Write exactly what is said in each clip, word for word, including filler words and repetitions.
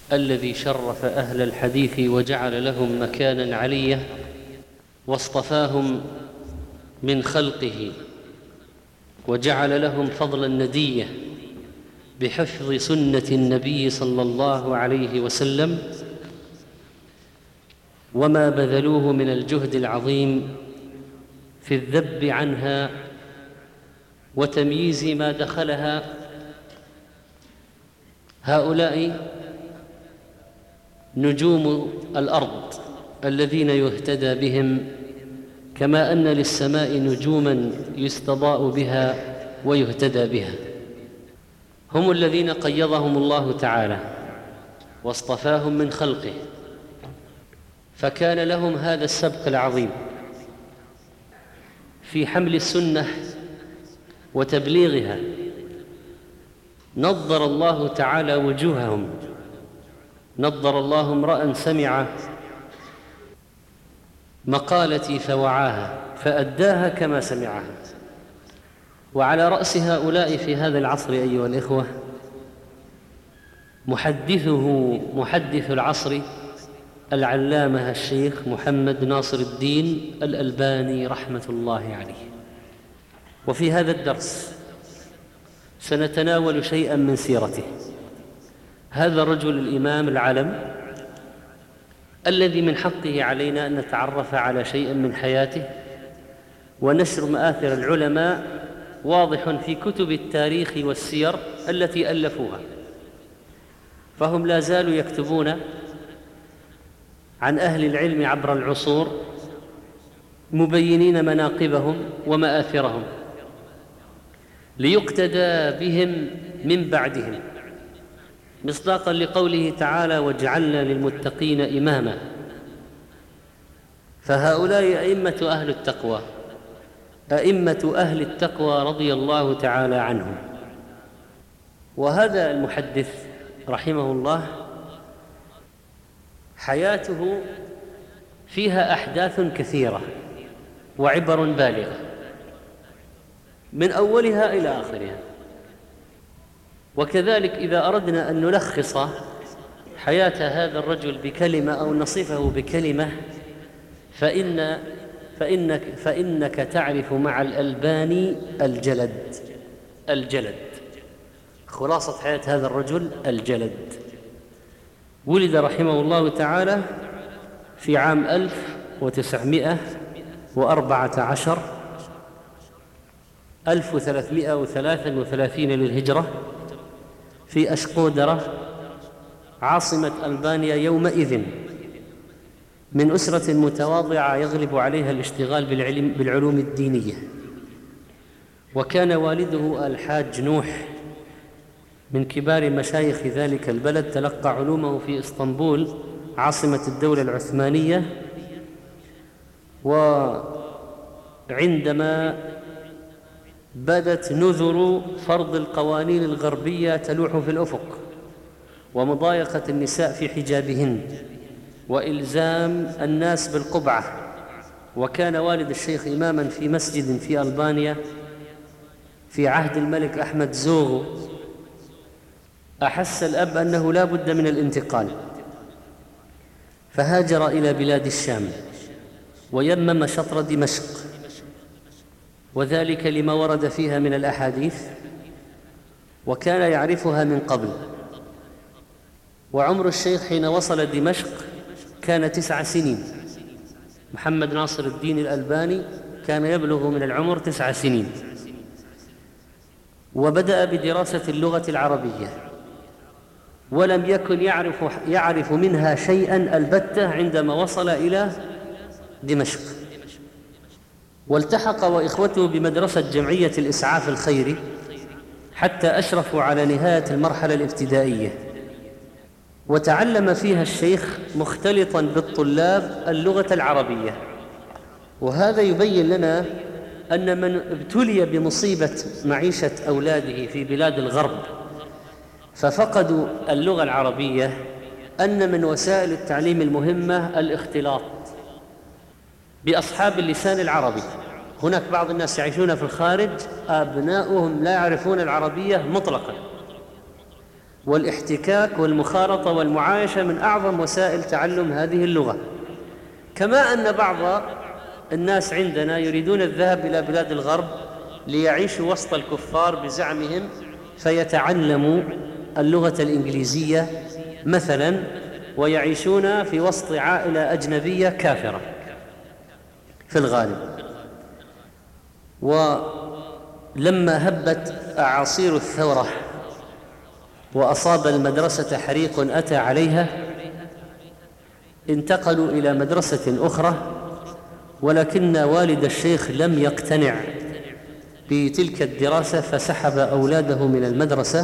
الذي شرف أهل الحديث وجعل لهم مكانا عليا واصطفاهم من خلقه وجعل لهم فضلا ندية بحفظ سنة النبي صلى الله عليه وسلم، وما بذلوه من الجهد العظيم في الذب عنها وتمييز ما دخلها. هؤلاء نجوم الأرض الذين يهتدى بهم، كما أن للسماء نجوما يستضاء بها ويهتدى بها. هم الذين قيضهم الله تعالى واصطفاهم من خلقه، فكان لهم هذا السبق العظيم في حمل السنة وتبليغها. نضر الله تعالى وجوههم، نضر الله امرأ سمع مقالتي فوعاها فأداها كما سمعها. وعلى رأس هؤلاء في هذا العصر أيها الإخوة محدثه محدث العصر العلامة الشيخ محمد ناصر الدين الألباني رحمة الله عليه. وفي هذا الدرس سنتناول شيئا من سيرته. هذا الرجل الإمام العلم الذي من حقه علينا أن نتعرف على شيء من حياته، ونشر مآثر العلماء واضح في كتب التاريخ والسير التي ألفوها، فهم لا زالوا يكتبون عن أهل العلم عبر العصور مبينين مناقبهم ومآثرهم ليقتدى بهم من بعدهم، مصداقا لقوله تعالى: وجعلنا للمتقين إماما. فهؤلاء أئمة أهل التقوى، أئمة أهل التقوى رضي الله تعالى عنهم. وهذا المحدث رحمه الله حياته فيها أحداث كثيرة وعبر بالغة من أولها إلى آخرها. وكذلك إذا أردنا أن نلخص حياة هذا الرجل بكلمة أو نصفه بكلمة فإن فإنك, فإنك تعرف مع الألباني الجلد. الجلد خلاصة حياة هذا الرجل الجلد. ولد رحمه الله تعالى في عام ألف وتسعمائة وأربعة عشر ألف وثلاثمائة وثلاثة وثلاثين للهجرة في أشقودرة عاصمة ألبانيا يومئذ، من أسرة متواضعة يغلب عليها الاشتغال بالعلم بالعلوم الدينية. وكان والده الحاج نوح من كبار مشايخ ذلك البلد، تلقى علومه في إسطنبول عاصمة الدولة العثمانية. وعندما بدت نذر فرض القوانين الغربية تلوح في الأفق ومضايقة النساء في حجابهن وإلزام الناس بالقبعة، وكان والد الشيخ إماما في مسجد في ألبانيا في عهد الملك أحمد زوغو، أحس الأب أنه لا بد من الانتقال، فهاجر إلى بلاد الشام ويمم شطر دمشق، وذلك لما ورد فيها من الأحاديث وكان يعرفها من قبل. وعمر الشيخ حين وصل دمشق كان تسع سنين. محمد ناصر الدين الألباني كان يبلغ من العمر تسع سنين، وبدأ بدراسة اللغة العربية، ولم يكن يعرف, يعرف منها شيئا البتة عندما وصل إلى دمشق. والتحق وإخوته بمدرسة جمعية الإسعاف الخيري حتى أشرفوا على نهاية المرحلة الابتدائية، وتعلم فيها الشيخ مختلطا بالطلاب اللغة العربية. وهذا يبين لنا أن من ابتلي بمصيبة معيشة أولاده في بلاد الغرب ففقدوا اللغة العربية أن من وسائل التعليم المهمة الاختلاط بأصحاب اللسان العربي. هناك بعض الناس يعيشون في الخارج أبناؤهم لا يعرفون العربية مطلقا، والاحتكاك والمخالطة والمعايشة من أعظم وسائل تعلم هذه اللغة. كما أن بعض الناس عندنا يريدون الذهاب إلى بلاد الغرب ليعيشوا وسط الكفار بزعمهم فيتعلموا اللغة الإنجليزية مثلا، ويعيشون في وسط عائلة أجنبية كافرة في الغالب. ولما هبت أعاصير الثورة وأصاب المدرسة حريق أتى عليها، انتقلوا إلى مدرسة أخرى، ولكن والد الشيخ لم يقتنع بتلك الدراسة فسحب أولاده من المدرسة.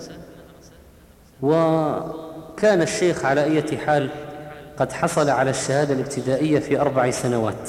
وكان الشيخ على أي حال قد حصل على الشهادة الابتدائية في أربع سنوات.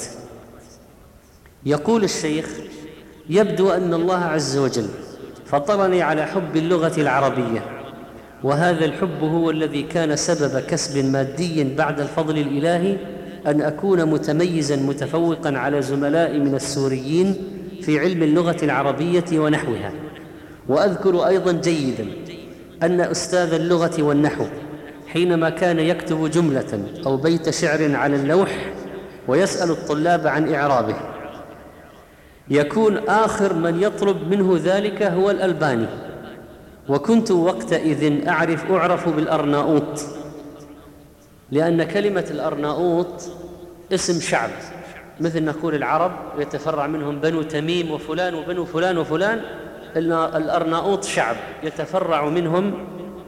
يقول الشيخ: يبدو أن الله عز وجل فطرني على حب اللغة العربية، وهذا الحب هو الذي كان سبب كسب مادي بعد الفضل الإلهي، أن أكون متميزا متفوقا على زملائي من السوريين في علم اللغة العربية ونحوها. وأذكر أيضا جيدا أن أستاذ اللغة والنحو حينما كان يكتب جملة أو بيت شعر على اللوح ويسأل الطلاب عن إعرابه، يكون آخر من يطلب منه ذلك هو الألباني. وكنت وقتئذ أعرف أعرف بالأرناؤوط، لأن كلمة الأرناؤوط اسم شعب، مثل نقول العرب يتفرع منهم بنو تميم وفلان وبنو فلان وفلان، الأرناؤوط شعب يتفرع منهم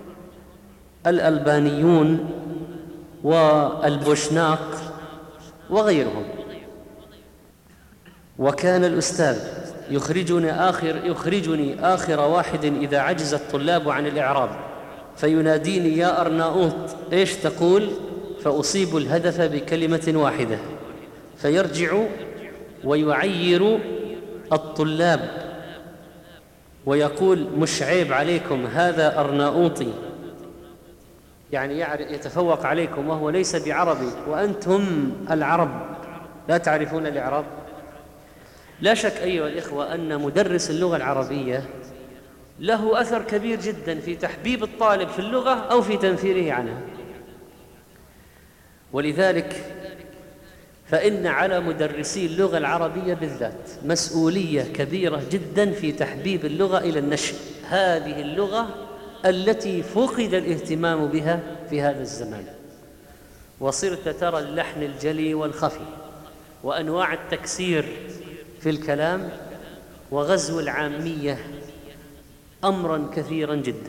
الألبانيون والبوشناق وغيرهم. وكان الأستاذ يخرجني آخر, يخرجني آخر واحد إذا عجز الطلاب عن الإعراب، فيناديني: يا أرناؤوط إيش تقول؟ فأصيب الهدف بكلمة واحدة، فيرجع ويعير الطلاب ويقول: مش عيب عليكم، هذا أرناؤوطي، يعني يتفوق عليكم وهو ليس بعربي، وأنتم العرب لا تعرفون الإعراب. لا شك أيها الإخوة أن مدرس اللغة العربية له أثر كبير جدا في تحبيب الطالب في اللغة أو في تنفيره عنها. ولذلك فإن على مدرسي اللغة العربية بالذات مسؤولية كبيرة جدا في تحبيب اللغة إلى النشء، هذه اللغة التي فقد الاهتمام بها في هذا الزمان. وصرت ترى اللحن الجلي والخفي وأنواع التكسير في الكلام وغزو العامية أمرا كثيرا جدا.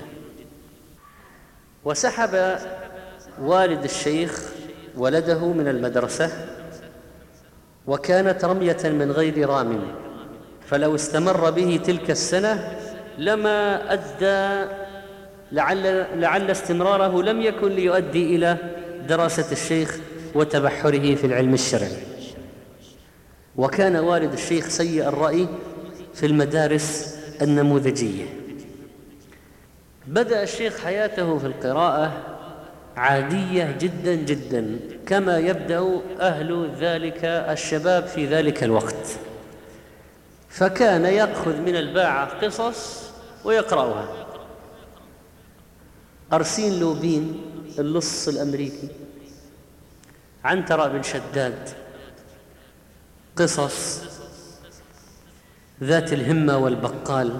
وسحب والد الشيخ ولده من المدرسة، وكانت رمية من غير رام، فلو استمر به تلك السنة لما أدى لعل, لعل استمراره لم يكن ليؤدي إلى دراسة الشيخ وتبحره في العلم الشرعي. وكان والد الشيخ سيء الرأي في المدارس النموذجية. بدأ الشيخ حياته في القراءة عادية جدا جدا، كما يبدأ أهل ذلك الشباب في ذلك الوقت، فكان يأخذ من الباعة قصص ويقرأها. أرسين لوبين اللص الأمريكي، عنترة بن شداد، قصص ذات الهمة والبقال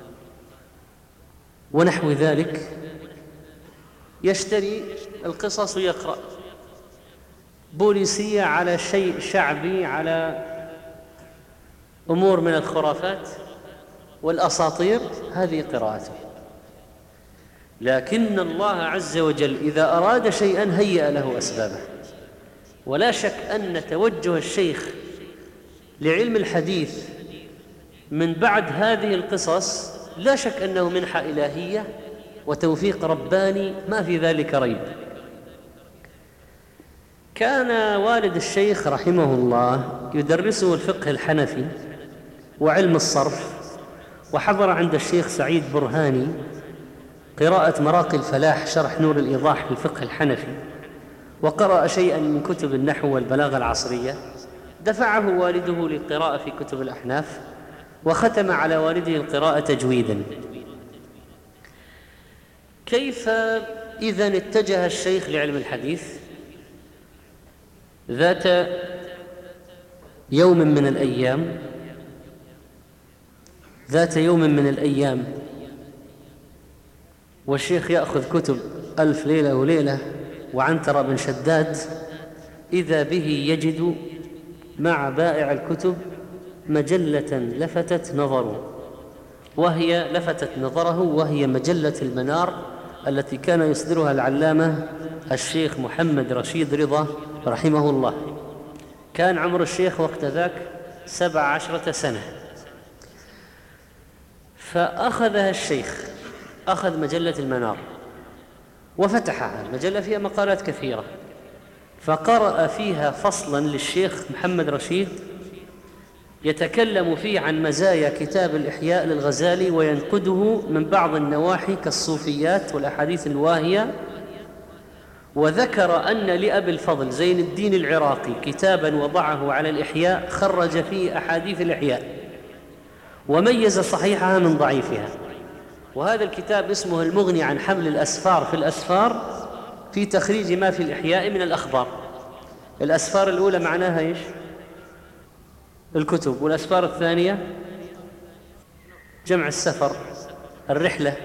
ونحو ذلك، يشتري القصص ويقرأ. بوليسية على شيء شعبي، على أمور من الخرافات والأساطير، هذه قراءته. لكن الله عز وجل إذا أراد شيئا هيأ له أسبابه. ولا شك أن توجه الشيخ لعلم الحديث من بعد هذه القصص لا شك أنه منحة إلهية وتوفيق رباني، ما في ذلك ريب. كان والد الشيخ رحمه الله يدرسه الفقه الحنفي وعلم الصرف، وحضر عند الشيخ سعيد برهاني قراءة مراقي الفلاح شرح نور الإيضاح في الفقه الحنفي، وقرأ شيئا من كتب النحو والبلاغة العصرية. دفعه والده للقراءة في كتب الأحناف، وختم على والده القراءة تجويدا. كيف إذن اتجه الشيخ لعلم الحديث؟ ذات يوم من الأيام ذات يوم من الأيام والشيخ يأخذ كتب ألف ليلة وليلة وعنترة بن شداد، إذا به يجد مع بائع الكتب مجلة لفتت نظره، وهي لفتت نظره وهي مجلة المنار التي كان يصدرها العلامة الشيخ محمد رشيد رضا رحمه الله. كان عمر الشيخ وقت ذاك سبع عشرة سنة، فأخذها الشيخ، أخذ مجلة المنار وفتحها. المجلة فيها مقالات كثيرة، فقرأ فيها فصلا للشيخ محمد رشيد يتكلم فيه عن مزايا كتاب الإحياء للغزالي وينقده من بعض النواحي كالصوفيات والأحاديث الواهية. وذكر أن لأبي الفضل زين الدين العراقي كتابا وضعه على الإحياء خرج فيه أحاديث الإحياء وميز صحيحها من ضعيفها، وهذا الكتاب اسمه المغني عن حمل الأسفار في الأسفار في تخريج ما في الإحياء من الأخبار. الأسفار الأولى معناها إيش؟ الكتب، والأسفار الثانية جمع السفر، الرحلة.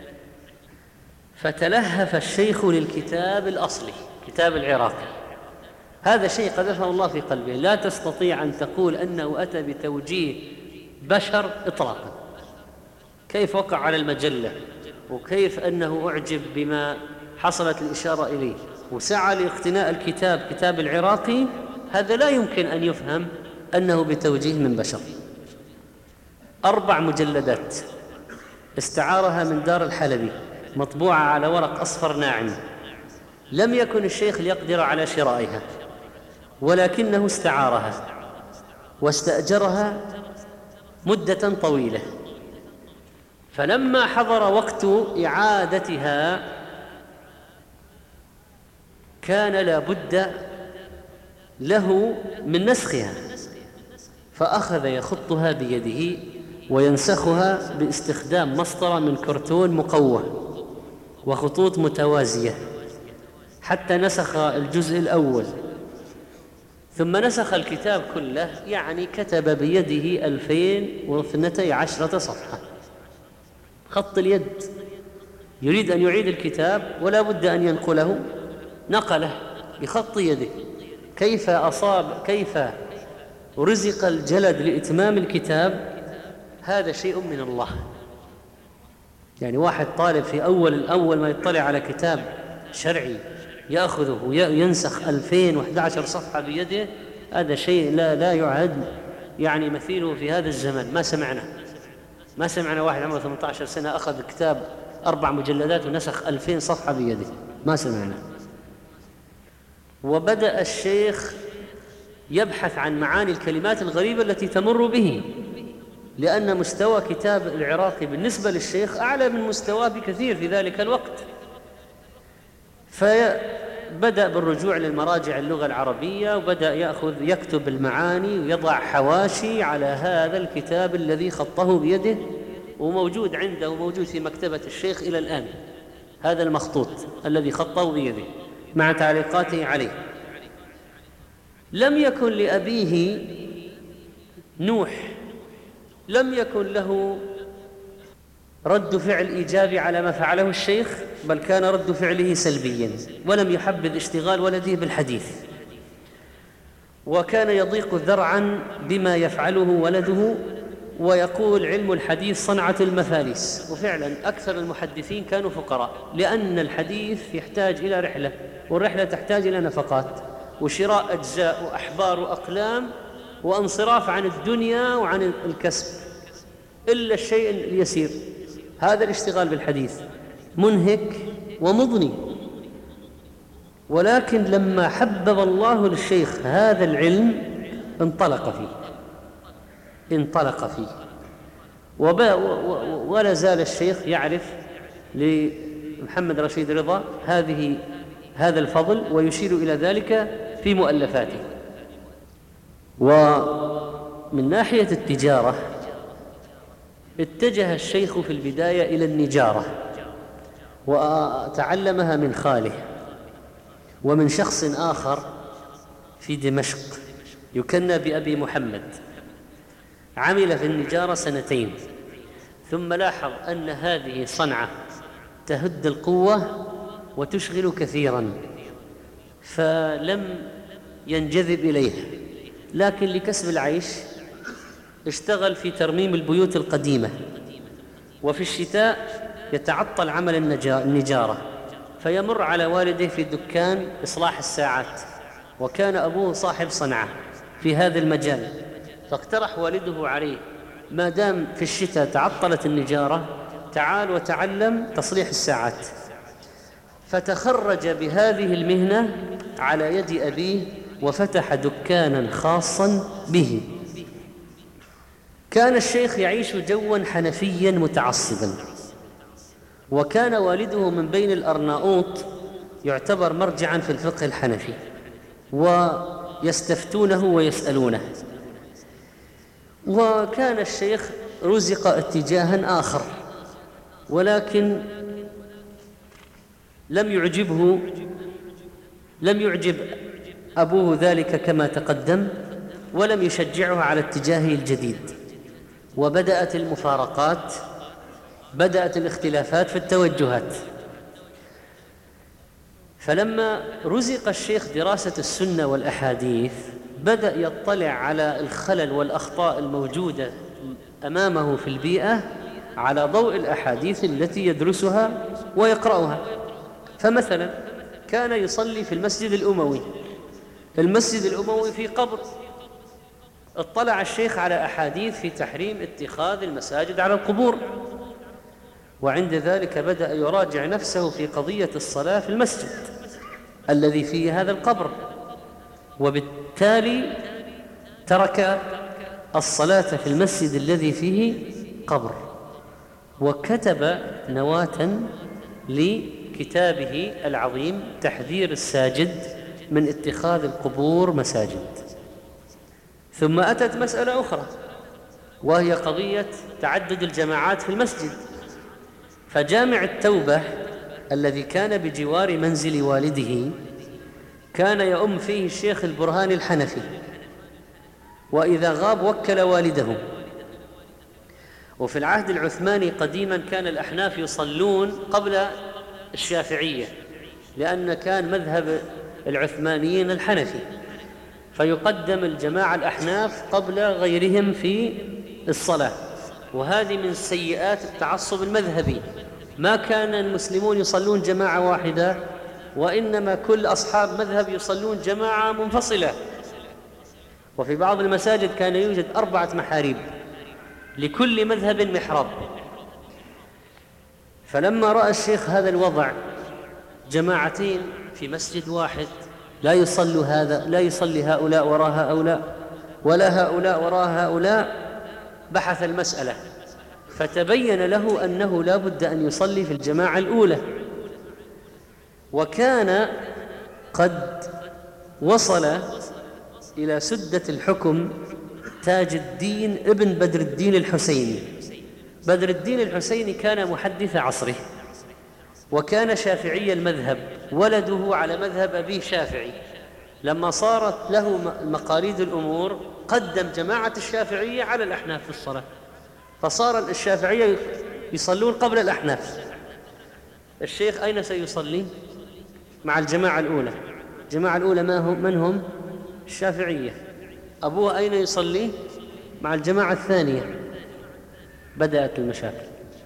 فتلهف الشيخ للكتاب الأصلي كتاب العراقي. هذا شيء قذفه الله في قلبه، لا تستطيع أن تقول أنه أتى بتوجيه بشر إطلاقا. كيف وقع على المجلة، وكيف أنه أعجب بما حصلت الإشارة إليه وسعى لاقتناء الكتاب كتاب العراقي، هذا لا يمكن أن يفهم أنه بتوجيه من بشر. أربع مجلدات استعارها من دار الحلبي مطبوعة على ورق أصفر ناعم. لم يكن الشيخ ليقدر على شرائها، ولكنه استعارها واستأجرها مدة طويلة. فلما حضر وقت إعادتها كان لا بد له من نسخها، فأخذ يخطها بيده وينسخها باستخدام مسطرة من كرتون مقوى وخطوط متوازية حتى نسخ الجزء الأول، ثم نسخ الكتاب كله، يعني كتب بيده ألفين واثنتي عشرة صفحة خط اليد. يريد أن يعيد الكتاب ولا بد أن ينقله، نقله بخط يده. كيف أصاب، كيف رزق الجلد لإتمام الكتاب، هذا شيء من الله. يعني واحد طالب في أول الأول ما يطلع على كتاب شرعي يأخذه وينسخ ألفين وإحدى عشر صفحة بيده، هذا شيء لا لا يعد يعني مثيله في هذا الزمن. ما سمعنا ما سمعنا واحد عمره ثمانية عشر سنة أخذ كتاب أربع مجلدات ونسخ ألفين صفحة بيده، ما سمعنا. وبدأ الشيخ يبحث عن معاني الكلمات الغريبة التي تمر به، لأن مستوى كتاب العراقي بالنسبة للشيخ أعلى من مستواه بكثير في ذلك الوقت. فبدأ بالرجوع للمراجع اللغة العربية، وبدأ يأخذ يكتب المعاني ويضع حواشي على هذا الكتاب الذي خطه بيده، وموجود عنده وموجود في مكتبة الشيخ إلى الآن، هذا المخطوط الذي خطه بيده مع تعليقاته عليه. لم يكن لأبيه نوح، لم يكن له رد فعل إيجابي على ما فعله الشيخ، بل كان رد فعله سلبيا، ولم يحبذ اشتغال ولده بالحديث، وكان يضيق ذرعا بما يفعله ولده، ويقول علم الحديث صنعة المفاليس. وفعلا أكثر المحدثين كانوا فقراء، لأن الحديث يحتاج إلى رحلة، والرحلة تحتاج إلى نفقات وشراء أجزاء وأحبار وأقلام وانصراف عن الدنيا وعن الكسب، إلا الشيء اليسير. هذا الاشتغال بالحديث منهك ومضني، ولكن لما حبب الله للشيخ هذا العلم انطلق فيه انطلق فيه ولا زال الشيخ يعرف لمحمد رشيد رضا هذه هذا الفضل، ويشير إلى ذلك في مؤلفاته. ومن ناحية التجارة اتجه الشيخ في البداية إلى النجارة، وتعلمها من خاله ومن شخص آخر في دمشق يكنى بأبي محمد. عمل في النجارة سنتين ثم لاحظ أن هذه صنعة تهد القوة وتشغل كثيرا، فلم ينجذب إليها، لكن لكسب العيش اشتغل في ترميم البيوت القديمة، وفي الشتاء يتعطل عمل النجارة فيمر على والده في دكان إصلاح الساعات، وكان أبوه صاحب صنعة في هذا المجال، فاقترح والده عليه ما دام في الشتاء تعطلت النجارة تعال وتعلم تصليح الساعات. فتخرج بهذه المهنة على يد أبيه وفتح دكانا خاصا به. كان الشيخ يعيش جوا حنفيا متعصبا، وكان والده من بين الأرناؤوط يعتبر مرجعا في الفقه الحنفي، ويستفتونه ويسألونه. وكان الشيخ رزق اتجاها آخر، ولكن لم يعجبه لم يعجب أبوه ذلك كما تقدم، ولم يشجعه على اتجاهه الجديد، وبدأت المفارقات، بدأت الاختلافات في التوجهات. فلما رزق الشيخ دراسة السنة والأحاديث بدأ يطلع على الخلل والأخطاء الموجودة أمامه في البيئة على ضوء الأحاديث التي يدرسها ويقرأها. فمثلا كان يصلي في المسجد الأموي، المسجد الأموي في قبر، اطلع الشيخ على أحاديث في تحريم اتخاذ المساجد على القبور، وعند ذلك بدأ يراجع نفسه في قضية الصلاة في المسجد الذي فيه هذا القبر، وبالتالي ترك الصلاة في المسجد الذي فيه قبر، وكتب نواة لكتابه العظيم تحذير الساجد من اتخاذ القبور مساجد. ثم أتت مسألة أخرى وهي قضية تعدد الجماعات في المسجد، فجامع التوبة الذي كان بجوار منزل والده كان يؤم فيه الشيخ البرهاني الحنفي، وإذا غاب وكل والده. وفي العهد العثماني قديما كان الأحناف يصلون قبل الشافعية، لأن كان مذهب العثمانيين الحنفي، فيقدم الجماعة الأحناف قبل غيرهم في الصلاة، وهذه من سيئات التعصب المذهبي. ما كان المسلمون يصلون جماعة واحدة، وإنما كل أصحاب مذهب يصلون جماعة منفصلة، وفي بعض المساجد كان يوجد أربعة محاريب لكل مذهب محراب. فلما رأى الشيخ هذا الوضع، جماعتين في مسجد واحد، لا يصلي هذا لا يصلي هؤلاء وراء هؤلاء ولا هؤلاء وراء هؤلاء، بحث المسألة فتبين له أنه لا بد أن يصلي في الجماعة الأولى. وكان قد وصل إلى سدة الحكم تاج الدين ابن بدر الدين الحسيني. بدر الدين الحسيني كان محدث عصره، وكان شافعي المذهب، ولده على مذهب أبيه شافعي. لما صارت له مقاليد الأمور قدم جماعة الشافعية على الأحناف في الصلاة، فصار الشافعية يصلون قبل الأحناف. الشيخ أين سيصلي؟ مع الجماعة الأولى. الجماعة الأولى ما هم؟ من هم؟ الشافعية. أبوه أين يصلي؟ مع الجماعة الثانية. بدأت المشاكل.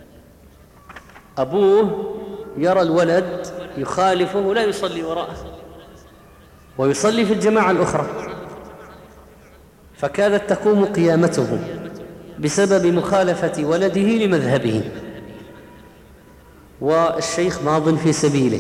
أبوه يرى الولد يخالفه لا يصلي وراءه ويصلي في الجماعة الأخرى، فكادت تقوم قيامته بسبب مخالفة ولده لمذهبه، والشيخ ماض في سبيله.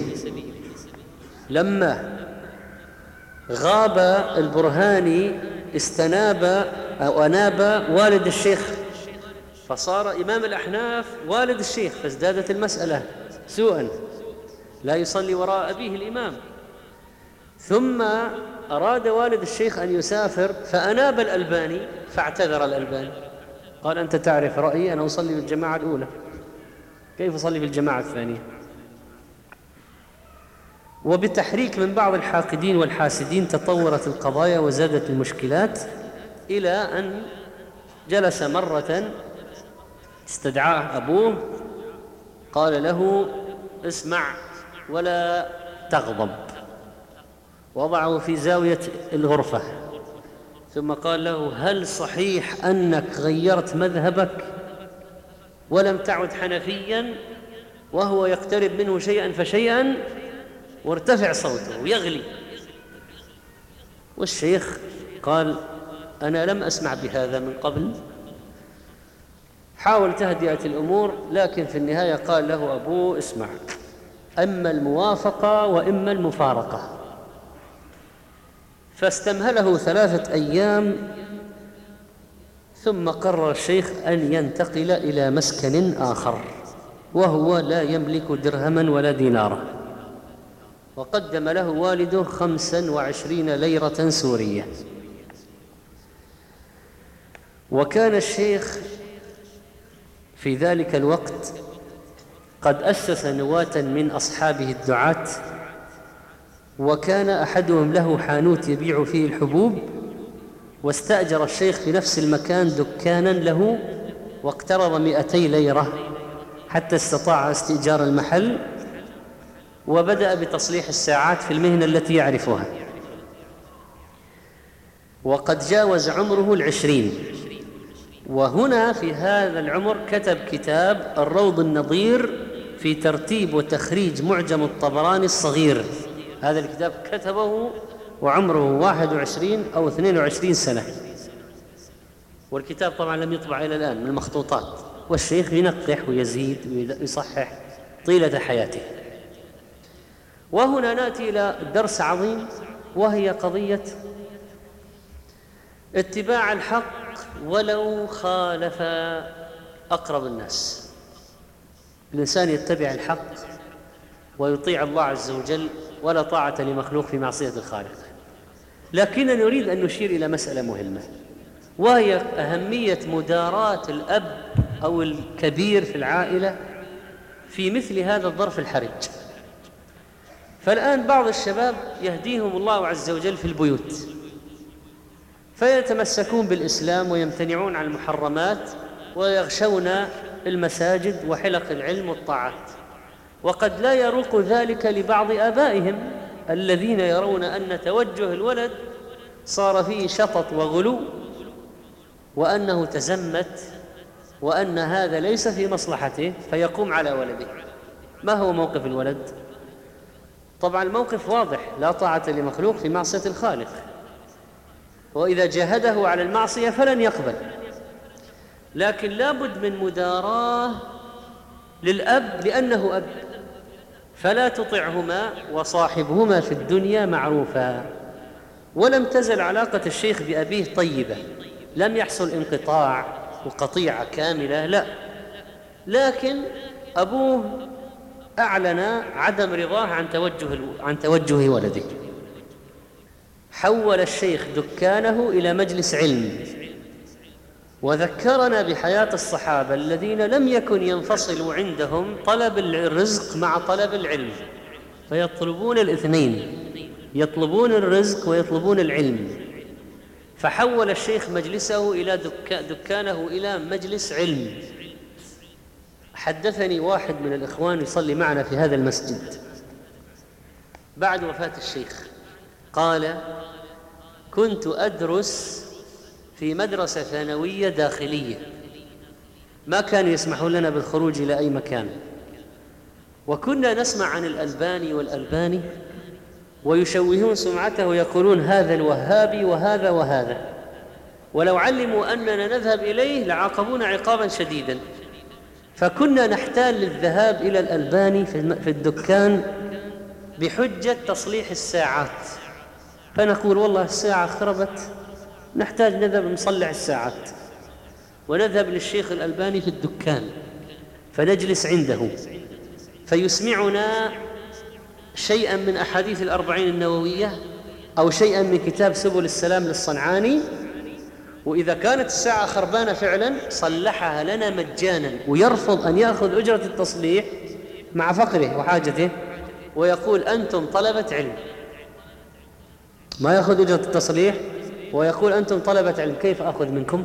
لما غاب البرهاني استناب أو أناب والد الشيخ، فصار إمام الأحناف والد الشيخ، فازدادت المسألة سوءا، لا يصلي وراء أبيه الإمام. ثم أراد والد الشيخ أن يسافر فأناب الألباني، فاعتذر الألباني، قال أنت تعرف رأيي، أنا أصلي في الجماعة الأولى، كيف أصلي في الجماعة الثانية؟ وبتحريك من بعض الحاقدين والحاسدين تطورت القضايا وزادت المشكلات، إلى أن جلس مرة استدعاه أبوه قال له: اسمع ولا تغضب، وضعه في زاوية الغرفة، ثم قال له: هل صحيح أنك غيرت مذهبك ولم تعد حنفيا؟ وهو يقترب منه شيئا فشيئا وارتفع صوته ويغلي. والشيخ قال: أنا لم أسمع بهذا من قبل. حاول تهدئة الأمور، لكن في النهاية قال له أبوه: اسمع، أما الموافقة وإما المفارقة. فاستمهله ثلاثة أيام، ثم قرر الشيخ أن ينتقل إلى مسكن آخر وهو لا يملك درهما ولا دينارا، وقدم له والده خمسا وعشرين ليرة سورية. وكان الشيخ في ذلك الوقت قد أسس نواة من أصحابه الدعاة، وكان أحدهم له حانوت يبيع فيه الحبوب، واستأجر الشيخ في نفس المكان دكانا له واقترض مئتي ليرة حتى استطاع استئجار المحل، وبدأ بتصليح الساعات في المهنة التي يعرفها. وقد جاوز عمره العشرين، وهنا في هذا العمر كتب كتاب الروض النظير في ترتيب وتخريج معجم الطبراني الصغير. هذا الكتاب كتبه وعمره واحد وعشرين أو اثنين وعشرين سنة، والكتاب طبعا لم يطبع إلى الآن من المخطوطات، والشيخ ينقح ويزيد ويصحح طيلة حياته. وهنا نأتي إلى درس عظيم، وهي قضية اتباع الحق ولو خالف أقرب الناس. الإنسان يتبع الحق ويطيع الله عز وجل، ولا طاعة لمخلوق في معصية الخالق. لكننا نريد أن نشير إلى مسألة مهمة، وهي أهمية مداراة الأب أو الكبير في العائلة في مثل هذا الظرف الحرج. فالآن بعض الشباب يهديهم الله عز وجل في البيوت، فيتمسكون بالإسلام ويمتنعون عن المحرمات ويغشون المساجد وحلق العلم والطاعات، وقد لا يروق ذلك لبعض آبائهم الذين يرون أن توجه الولد صار فيه شطط وغلو، وأنه تزمت، وأن هذا ليس في مصلحته، فيقوم على ولده. ما هو موقف الولد؟ طبعا الموقف واضح: لا طاعة لمخلوق في معصية الخالق، وإذا جاهده على المعصية فلن يقبل. لكن لا بد من مداراة للأب لأنه أب، فلا تطعهما وصاحبهما في الدنيا معروفا. ولم تزل علاقة الشيخ بأبيه طيبة، لم يحصل انقطاع وقطيعة كاملة، لا، لكن أبوه أعلن عدم رضاه عن توجه عن توجه ولده. حول الشيخ دكانه إلى مجلس علم، وذكرنا بحياة الصحابة الذين لم يكن ينفصل عندهم طلب الرزق مع طلب العلم، فيطلبون الاثنين، يطلبون الرزق ويطلبون العلم. فحول الشيخ مجلسه إلى دكا دكانه إلى مجلس علم. حدثني واحد من الإخوان يصلي معنا في هذا المسجد بعد وفاة الشيخ، قال: كنت أدرس في مدرسة ثانوية داخلية، ما كانوا يسمحون لنا بالخروج إلى أي مكان، وكنا نسمع عن الألباني والألباني ويشوهون سمعته ويقولون هذا الوهابي وهذا وهذا، ولو علموا أننا نذهب إليه لعاقبونا عقابا شديدا. فكنا نحتال للذهاب إلى الألباني في الدكان بحجة تصليح الساعات، فنقول والله الساعة خربت، نحتاج نذهب نصلح الساعات، ونذهب للشيخ الألباني في الدكان فنجلس عنده فيسمعنا شيئا من أحاديث الأربعين النووية أو شيئا من كتاب سبل السلام للصنعاني، وإذا كانت الساعة خربانة فعلا صلحها لنا مجانا، ويرفض أن يأخذ أجرة التصليح مع فقره وحاجته، ويقول أنتم طلبة علم، ما يأخذ أجرة التصليح ويقول أنتم طلبة علم، كيف أخذ منكم؟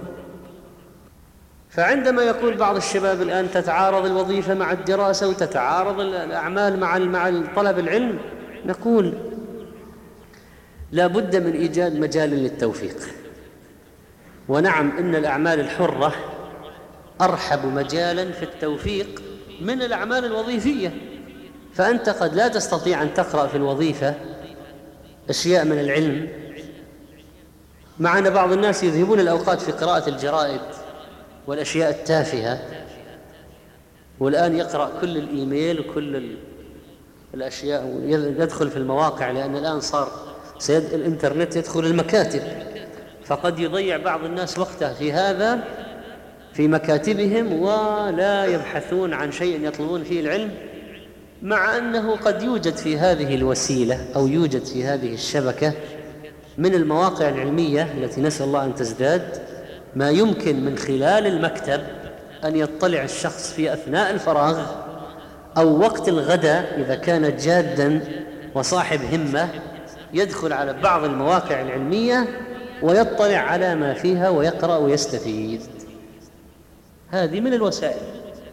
فعندما يقول بعض الشباب الآن تتعارض الوظيفة مع الدراسة وتتعارض الأعمال مع مع طلب العلم، نقول لا بد من إيجاد مجال للتوفيق. ونعم إن الأعمال الحرة أرحب مجالا في التوفيق من الأعمال الوظيفية، فأنت قد لا تستطيع أن تقرأ في الوظيفة أشياء من العلم، مع أن بعض الناس يذهبون الأوقات في قراءة الجرائد والأشياء التافهة، والآن يقرأ كل الإيميل وكل الأشياء ويدخل في المواقع، لأن الآن صار سيد الإنترنت يدخل المكاتب، فقد يضيع بعض الناس وقته في هذا في مكاتبهم ولا يبحثون عن شيء يطلبون فيه العلم، مع أنه قد يوجد في هذه الوسيلة أو يوجد في هذه الشبكة من المواقع العلمية التي نسأل الله أن تزداد ما يمكن من خلال المكتب أن يطلع الشخص في أثناء الفراغ أو وقت الغداء إذا كان جاداً وصاحب همة، يدخل على بعض المواقع العلمية ويطلع على ما فيها ويقرأ ويستفيد. هذه من الوسائل.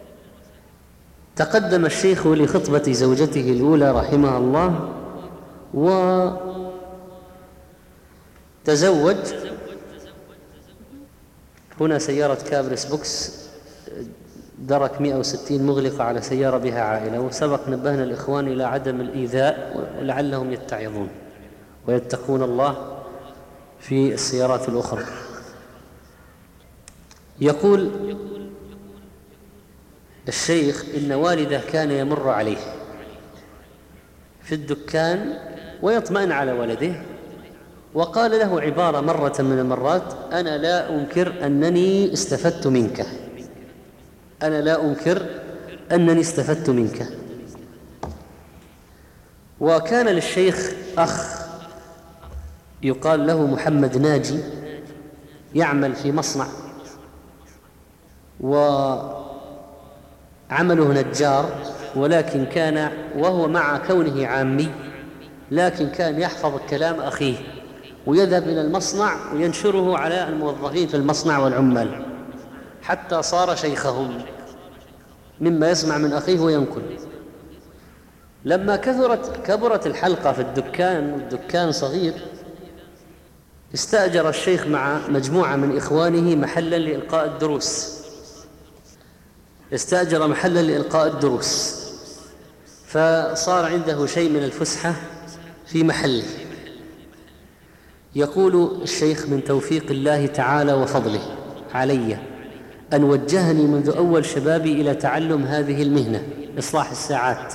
تقدم الشيخ لخطبة زوجته الأولى رحمها الله وتزوج. هنا سيارة كابرس بوكس درك مئة وستين مغلقة على سيارة بها عائلة، وسبق نبهنا الإخوان إلى عدم الإيذاء ولعلهم يتعظون ويتقون الله في السيارات الأخرى. يقول الشيخ إن والده كان يمر عليه في الدكان ويطمئن على ولده، وقال له عبارة مرة من المرات: أنا لا أنكر أنني استفدت منك، أنا لا أنكر أنني استفدت منك. وكان للشيخ أخ يقال له محمد ناجي يعمل في مصنع، وعمله نجار، ولكن كان وهو مع كونه عامي لكن كان يحفظ كلام أخيه ويذهب إلى المصنع وينشره على الموظفين في المصنع والعمال، حتى صار شيخهم مما يسمع من أخيه وينقل. لما كثرت كبرت الحلقة في الدكان والدكان صغير، استأجر الشيخ مع مجموعة من إخوانه محلا لإلقاء الدروس استأجر محلا لإلقاء الدروس فصار عنده شيء من الفسحة في محله. يقول الشيخ: من توفيق الله تعالى وفضله علي أن وجهني منذ أول شبابي إلى تعلم هذه المهنة، إصلاح الساعات،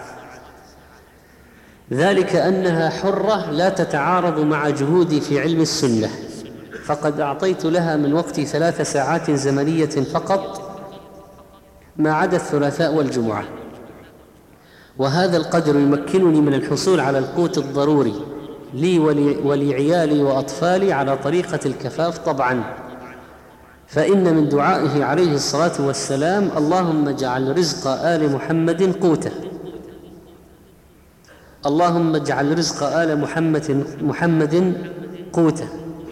ذلك أنها حرة لا تتعارض مع جهودي في علم السنة، فقد أعطيت لها من وقتي ثلاث ساعات زمنية فقط ما عدا الثلاثاء والجمعة، وهذا القدر يمكنني من الحصول على القوت الضروري لي ولعيالي وأطفالي على طريقة الكفاف طبعا، فإن من دعائه عليه الصلاة والسلام: اللهم اجعل رزق آل محمد قوته، اللهم اجعل رزق آل محمد محمد قوته،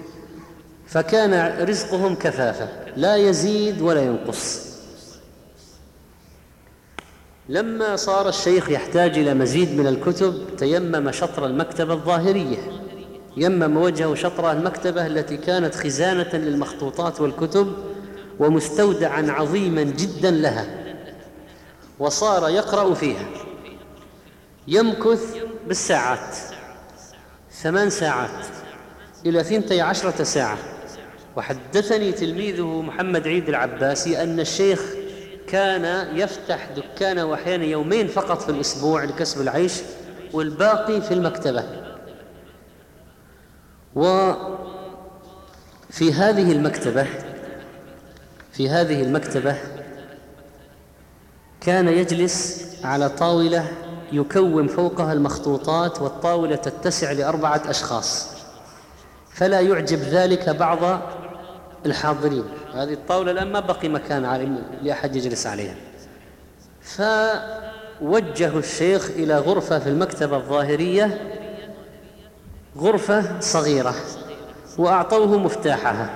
فكان رزقهم كفافة لا يزيد ولا ينقص. لما صار الشيخ يحتاج إلى مزيد من الكتب تيمم شطر المكتبة الظاهرية، يمم وجهه شطر المكتبة التي كانت خزانة للمخطوطات والكتب ومستودعا عظيما جدا لها، وصار يقرأ فيها، يمكث بالساعات، ثمان ساعات إلى ثنتي عشرة ساعة. وحدثني تلميذه محمد عيد العباسي أن الشيخ كان يفتح دكانه وأحيانا يومين فقط في الأسبوع لكسب العيش والباقي في المكتبة. وفي هذه المكتبة في هذه المكتبة كان يجلس على طاولة يكوم فوقها المخطوطات، والطاولة تتسع لأربعة أشخاص، فلا يعجب ذلك بعض الحاضرين. هذه الطاولة الآن ما بقي مكان لأحد يجلس عليها، ف وجهوا الشيخ إلى غرفة في المكتبة الظاهرية، غرفة صغيرة، وأعطوه مفتاحها،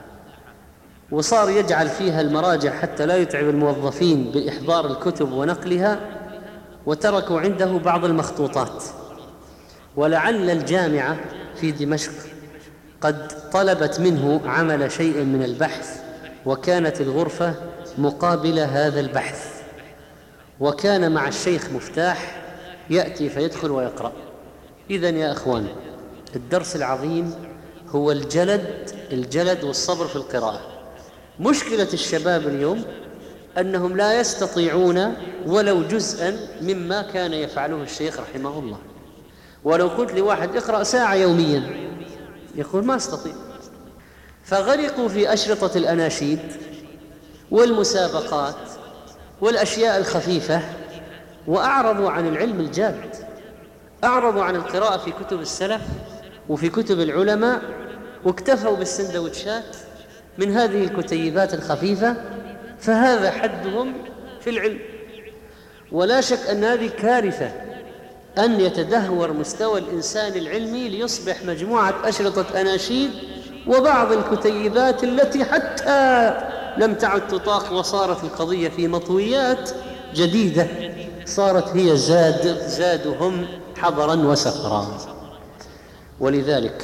وصار يجعل فيها المراجع حتى لا يتعب الموظفين بإحضار الكتب ونقلها، وتركوا عنده بعض المخطوطات. ولعل الجامعة في دمشق قد طلبت منه عمل شيء من البحث، وكانت الغرفة مقابل هذا البحث، وكان مع الشيخ مفتاح يأتي فيدخل ويقرأ. إذن يا أخوان، الدرس العظيم هو الجلد الجلد والصبر في القراءة. مشكلة الشباب اليوم أنهم لا يستطيعون ولو جزءا مما كان يفعله الشيخ رحمه الله. ولو قلت لواحد اقرأ ساعة يوميا يقول ما استطيع. فغرقوا في أشرطة الأناشيد والمسابقات والأشياء الخفيفة، وأعرضوا عن العلم الجاد، أعرضوا عن القراءة في كتب السلف وفي كتب العلماء، واكتفوا بالسندوتشات من هذه الكتيبات الخفيفة. فهذا حدهم في العلم. ولا شك أن هذه كارثة، أن يتدهور مستوى الإنسان العلمي ليصبح مجموعة أشرطة أناشيد وبعض الكتيبات التي حتى لم تعد تطاق، وصارت القضية في مطويات جديدة، صارت هي زاد زادهم حضرا وسفرا. ولذلك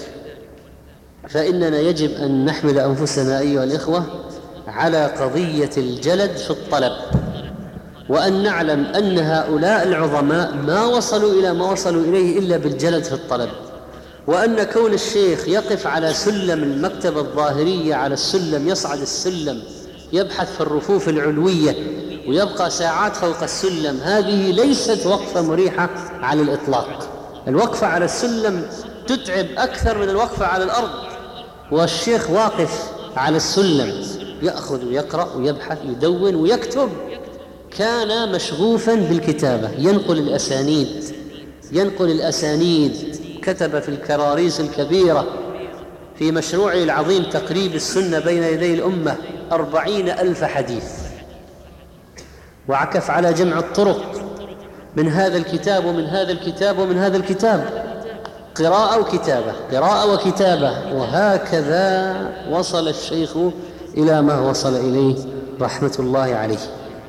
فإننا يجب أن نحمل أنفسنا أيها الإخوة على قضية الجلد في الطلب، وأن نعلم أن هؤلاء العظماء ما وصلوا إلى ما وصلوا إليه إلا بالجلد في الطلب، وأن كون الشيخ يقف على سلم المكتبة الظاهرية، على السلم، يصعد السلم يبحث في الرفوف العلوية ويبقى ساعات فوق السلم، هذه ليست وقفة مريحة على الإطلاق. الوقفة على السلم تتعب أكثر من الوقفة على الأرض. والشيخ واقف على السلم يأخذ ويقرأ ويبحث ويدون ويكتب، كان مشغوفا بالكتابة، ينقل الأسانيد ينقل الأسانيد كتب في الكراريس الكبيرة في مشروعه العظيم تقريب السنة بين يدي الأمة أربعين ألف حديث، وعكف على جمع الطرق من هذا الكتاب ومن هذا الكتاب ومن هذا الكتاب، قراءة وكتابة، قراءة وكتابة، وهكذا وصل الشيخ إلى ما وصل إليه رحمة الله عليه.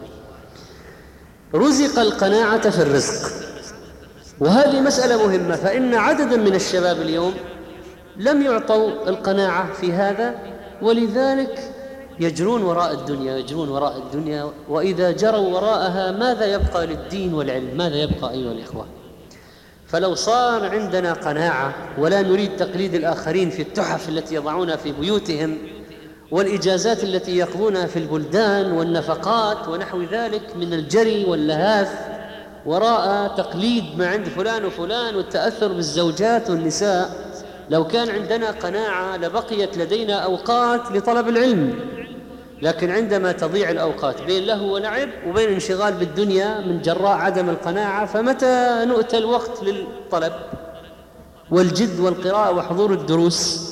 رزق القناعة في الرزق، وهذه مسألة مهمة، فإن عددا من الشباب اليوم لم يعطوا القناعة في هذا، ولذلك يجرون وراء الدنيا يجرون وراء الدنيا وإذا جروا وراءها ماذا يبقى للدين والعلم؟ ماذا يبقى أيها الإخوة؟ فلو صار عندنا قناعة ولا نريد تقليد الآخرين في التحف التي يضعونها في بيوتهم والإجازات التي يقضونها في البلدان والنفقات ونحو ذلك من الجري واللهاث وراء تقليد ما عند فلان وفلان والتأثر بالزوجات والنساء، لو كان عندنا قناعة لبقيت لدينا أوقات لطلب العلم. لكن عندما تضيع الأوقات بين لهو ولعب وبين انشغال بالدنيا من جراء عدم القناعة، فمتى نؤتى الوقت للطلب والجد والقراءة وحضور الدروس؟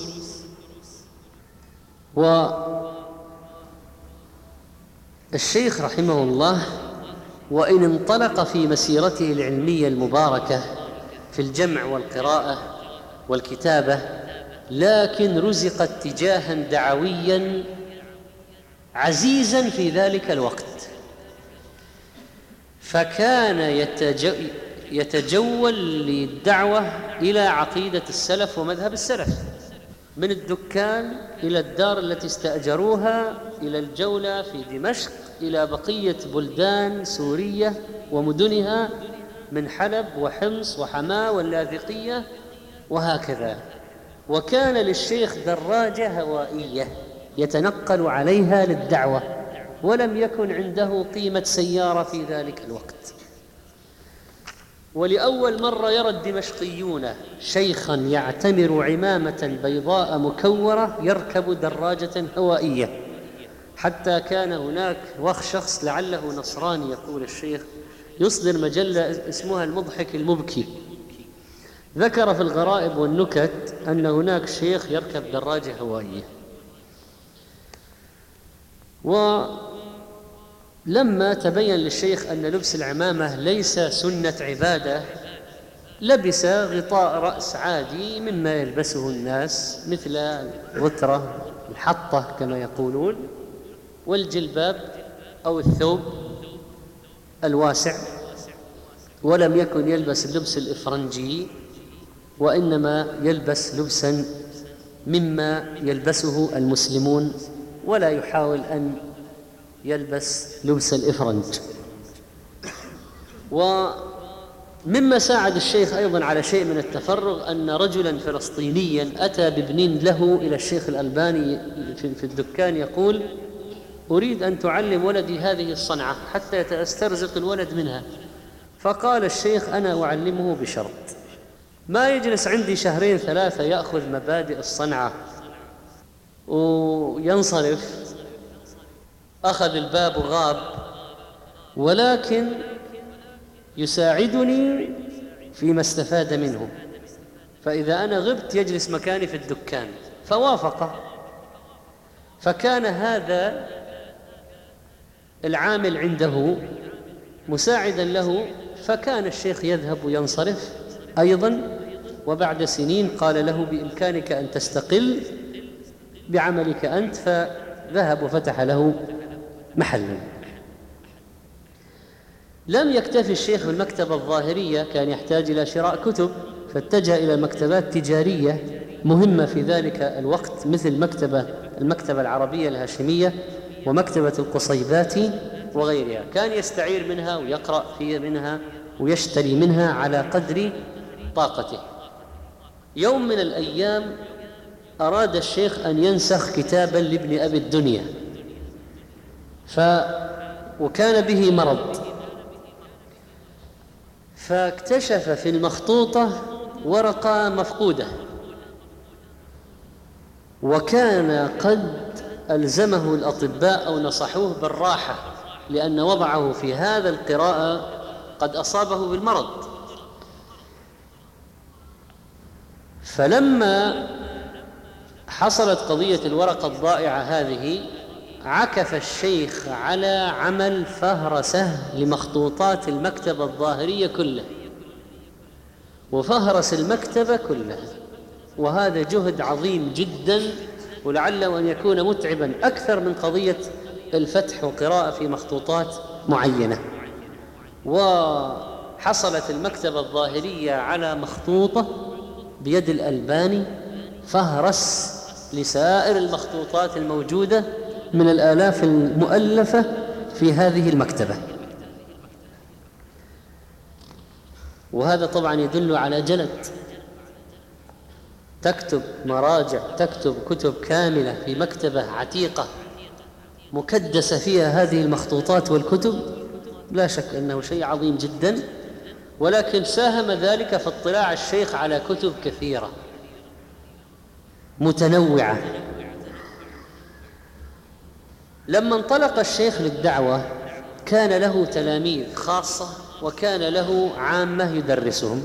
والشيخ رحمه الله وإن انطلق في مسيرته العلمية المباركة في الجمع والقراءة والكتابة، لكن رزق اتجاها دعويا عزيزا في ذلك الوقت، فكان يتجول للدعوة إلى عقيدة السلف ومذهب السلف، من الدكان إلى الدار التي استأجروها، إلى الجولة في دمشق، إلى بقية بلدان سورية ومدنها من حلب وحمص وحماة واللاذقية وهكذا. وكان للشيخ دراجة هوائية يتنقل عليها للدعوة، ولم يكن عنده قيمة سيارة في ذلك الوقت. ولأول مرة يرى الدمشقيون شيخا يعتمر عمامة بيضاء مكورة يركب دراجة هوائية، حتى كان هناك وخ شخص لعله نصراني يقول الشيخ يصدر مجلة اسمها المضحك المبكي، ذكر في الغرائب والنكت أن هناك شيخ يركب دراجة هوائية. لما تبين للشيخ أن لبس العمامة ليس سنة عبادة، لبس غطاء رأس عادي مما يلبسه الناس، مثل الغترة، الحطة كما يقولون، والجلباب أو الثوب الواسع، ولم يكن يلبس اللبس الإفرنجي، وإنما يلبس لبسا مما يلبسه المسلمون، ولا يحاول أن يلبس لبس الإفرنج. ومما ساعد الشيخ أيضا على شيء من التفرغ أن رجلا فلسطينيا أتى بابن له إلى الشيخ الألباني في الدكان يقول: أريد أن تعلم ولدي هذه الصنعة حتى يسترزق الولد منها. فقال الشيخ: أنا أعلمه بشرط، ما يجلس عندي شهرين ثلاثة يأخذ مبادئ الصنعة وينصرف، أخذ الباب وغاب، ولكن يساعدني فيما استفاد منه، فإذا أنا غبت يجلس مكاني في الدكان. فوافق، فكان هذا العامل عنده مساعدا له، فكان الشيخ يذهب وينصرف أيضا. وبعد سنين قال له: بإمكانك أن تستقل بعملك أنت، فذهب وفتح له محلا. لم يكتفي الشيخ بالمكتبة الظاهرية، كان يحتاج إلى شراء كتب، فاتجه إلى مكتبات تجارية مهمة في ذلك الوقت، مثل مكتبة المكتبة العربية الهاشمية ومكتبة القصيباتي وغيرها، كان يستعير منها ويقرأ في منها ويشتري منها على قدر طاقته. يوم من الأيام أراد الشيخ أن ينسخ كتابا لابن أبي الدنيا، ف وكان به مرض، فاكتشف في المخطوطة ورقة مفقودة، وكان قد ألزمه الأطباء أو نصحوه بالراحة، لأن وضعه في هذا القراءة قد أصابه بالمرض. فلما حصلت قضية الورقة الضائعة هذه، عكف الشيخ على عمل فهرسة لمخطوطات المكتبة الظاهرية كلها، وفهرس المكتبة كلها، وهذا جهد عظيم جدا، ولعله أن يكون متعبا أكثر من قضية الفتح وقراءة في مخطوطات معينة. وحصلت المكتبة الظاهرية على مخطوطة بيد الألباني فهرس لسائر المخطوطات الموجودة من الآلاف المؤلفة في هذه المكتبة. وهذا طبعا يدل على جلد، تكتب مراجع، تكتب كتب كاملة في مكتبة عتيقة مكدسة فيها هذه المخطوطات والكتب، لا شك أنه شيء عظيم جدا. ولكن ساهم ذلك في اطلاع الشيخ على كتب كثيرة متنوعة. لما انطلق الشيخ للدعوة كان له تلاميذ خاصة، وكان له عامة يدرسهم،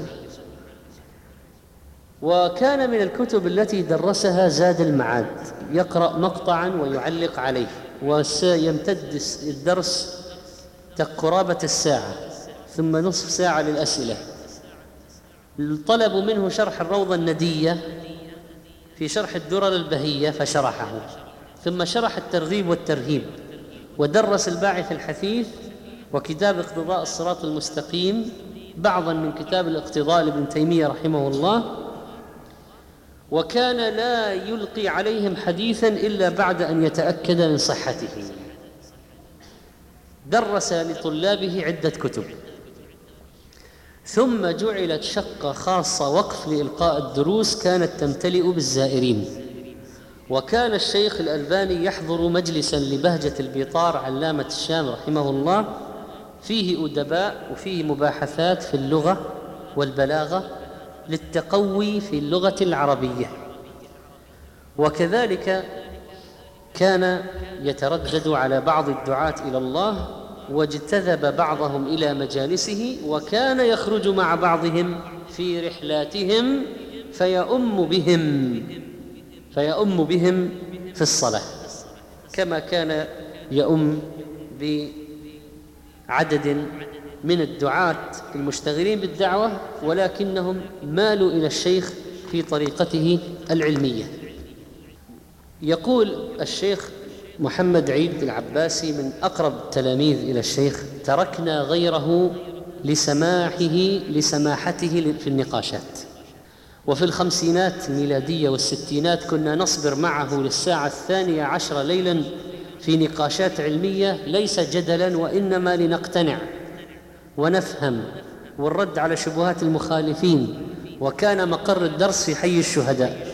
وكان من الكتب التي درسها زاد المعاد، يقرأ مقطعا ويعلق عليه، وسيمتد الدرس قرابة الساعة، ثم نصف ساعة للأسئلة. طلبوا منه شرح الروضة الندية في شرح الدرر البهية فشرحه، ثم شرح الترغيب والترهيب، ودرس الباعث الحثيث وكتاب اقتضاء الصراط المستقيم، بعضا من كتاب الاقتضاء لابن تيمية رحمه الله. وكان لا يلقي عليهم حديثا إلا بعد أن يتأكد من صحته. درس لطلابه عدة كتب، ثم جعلت شقة خاصة وقف لإلقاء الدروس كانت تمتلئ بالزائرين. وكان الشيخ الألباني يحضر مجلسا لبهجة البيطار علامة الشام رحمه الله، فيه أدباء وفيه مباحثات في اللغة والبلاغة للتقوي في اللغة العربية. وكذلك كان يتردد على بعض الدعاة إلى الله، واجتذب بعضهم إلى مجالسه، وكان يخرج مع بعضهم في رحلاتهم فيؤم بهم فيؤم بهم في الصلاة، كما كان يؤم عدد من الدعاة المشتغلين بالدعوة، ولكنهم مالوا إلى الشيخ في طريقته العلمية. يقول الشيخ محمد عيد العباسي من أقرب التلاميذ إلى الشيخ: تركنا غيره لسماحه لسماحته في النقاشات. وفي الخمسينات الميلادية والستينات كنا نصبر معه للساعة الثانية عشر ليلا في نقاشات علمية، ليس جدلا وإنما لنقتنع ونفهم والرد على شبهات المخالفين، وكان مقر الدرس في حي الشهداء.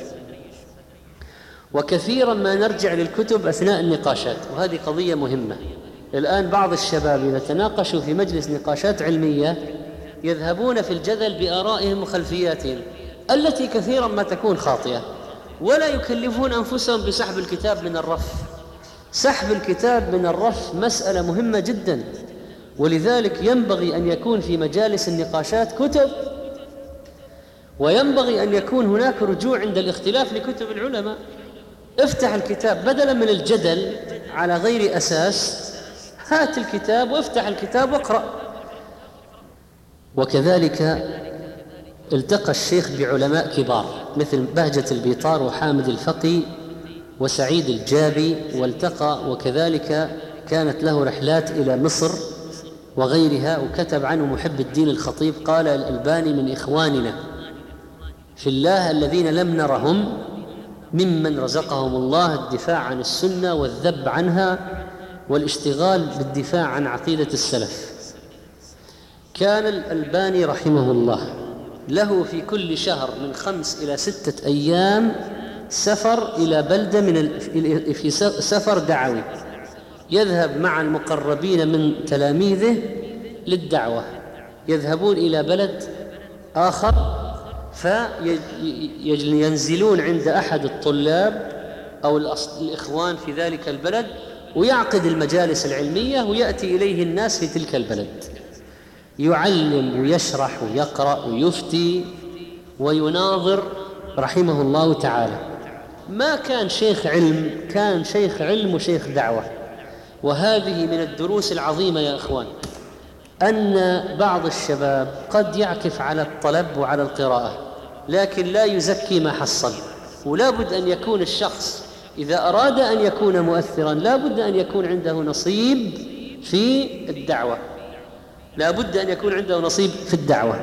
وكثيرا ما نرجع للكتب أثناء النقاشات، وهذه قضية مهمة. الآن بعض الشباب إذا تناقشوا في مجلس نقاشات علمية يذهبون في الجدل بآرائهم وخلفياتهم التي كثيرا ما تكون خاطئة، ولا يكلفون أنفسهم بسحب الكتاب من الرف. سحب الكتاب من الرف مسألة مهمة جدا، ولذلك ينبغي أن يكون في مجالس النقاشات كتب، وينبغي أن يكون هناك رجوع عند الاختلاف لكتب العلماء. افتح الكتاب بدلا من الجدل على غير أساس، هات الكتاب وافتح الكتاب واقرأ. وكذلك التقى الشيخ بعلماء كبار مثل بهجة البيطار وحامد الفقي وسعيد الجابي، والتقى وكذلك كانت له رحلات إلى مصر وغيرها، وكتب عنه محب الدين الخطيب: قال الألباني من إخواننا في الله الذين لم نرهم ممن رزقهم الله الدفاع عن السنة والذب عنها والاشتغال بالدفاع عن عقيدة السلف. كان الألباني رحمه الله له في كل شهر من خمس إلى ستة أيام سفر إلى بلدة من في سفر دعوي، يذهب مع المقربين من تلاميذه للدعوة، يذهبون إلى بلد آخر فينزلون عند أحد الطلاب أو الإخوان في ذلك البلد، ويعقد المجالس العلمية ويأتي إليه الناس في تلك البلد، يعلم ويشرح ويقرأ ويفتي ويناظر رحمه الله تعالى. ما كان شيخ علم، كان شيخ علم وشيخ دعوة. وهذه من الدروس العظيمة يا إخوان، أن بعض الشباب قد يعكف على الطلب وعلى القراءة لكن لا يزكي ما حصل. ولا بد أن يكون الشخص إذا أراد أن يكون مؤثرا لا بد أن يكون عنده نصيب في الدعوة، لا بد أن يكون عنده نصيب في الدعوة.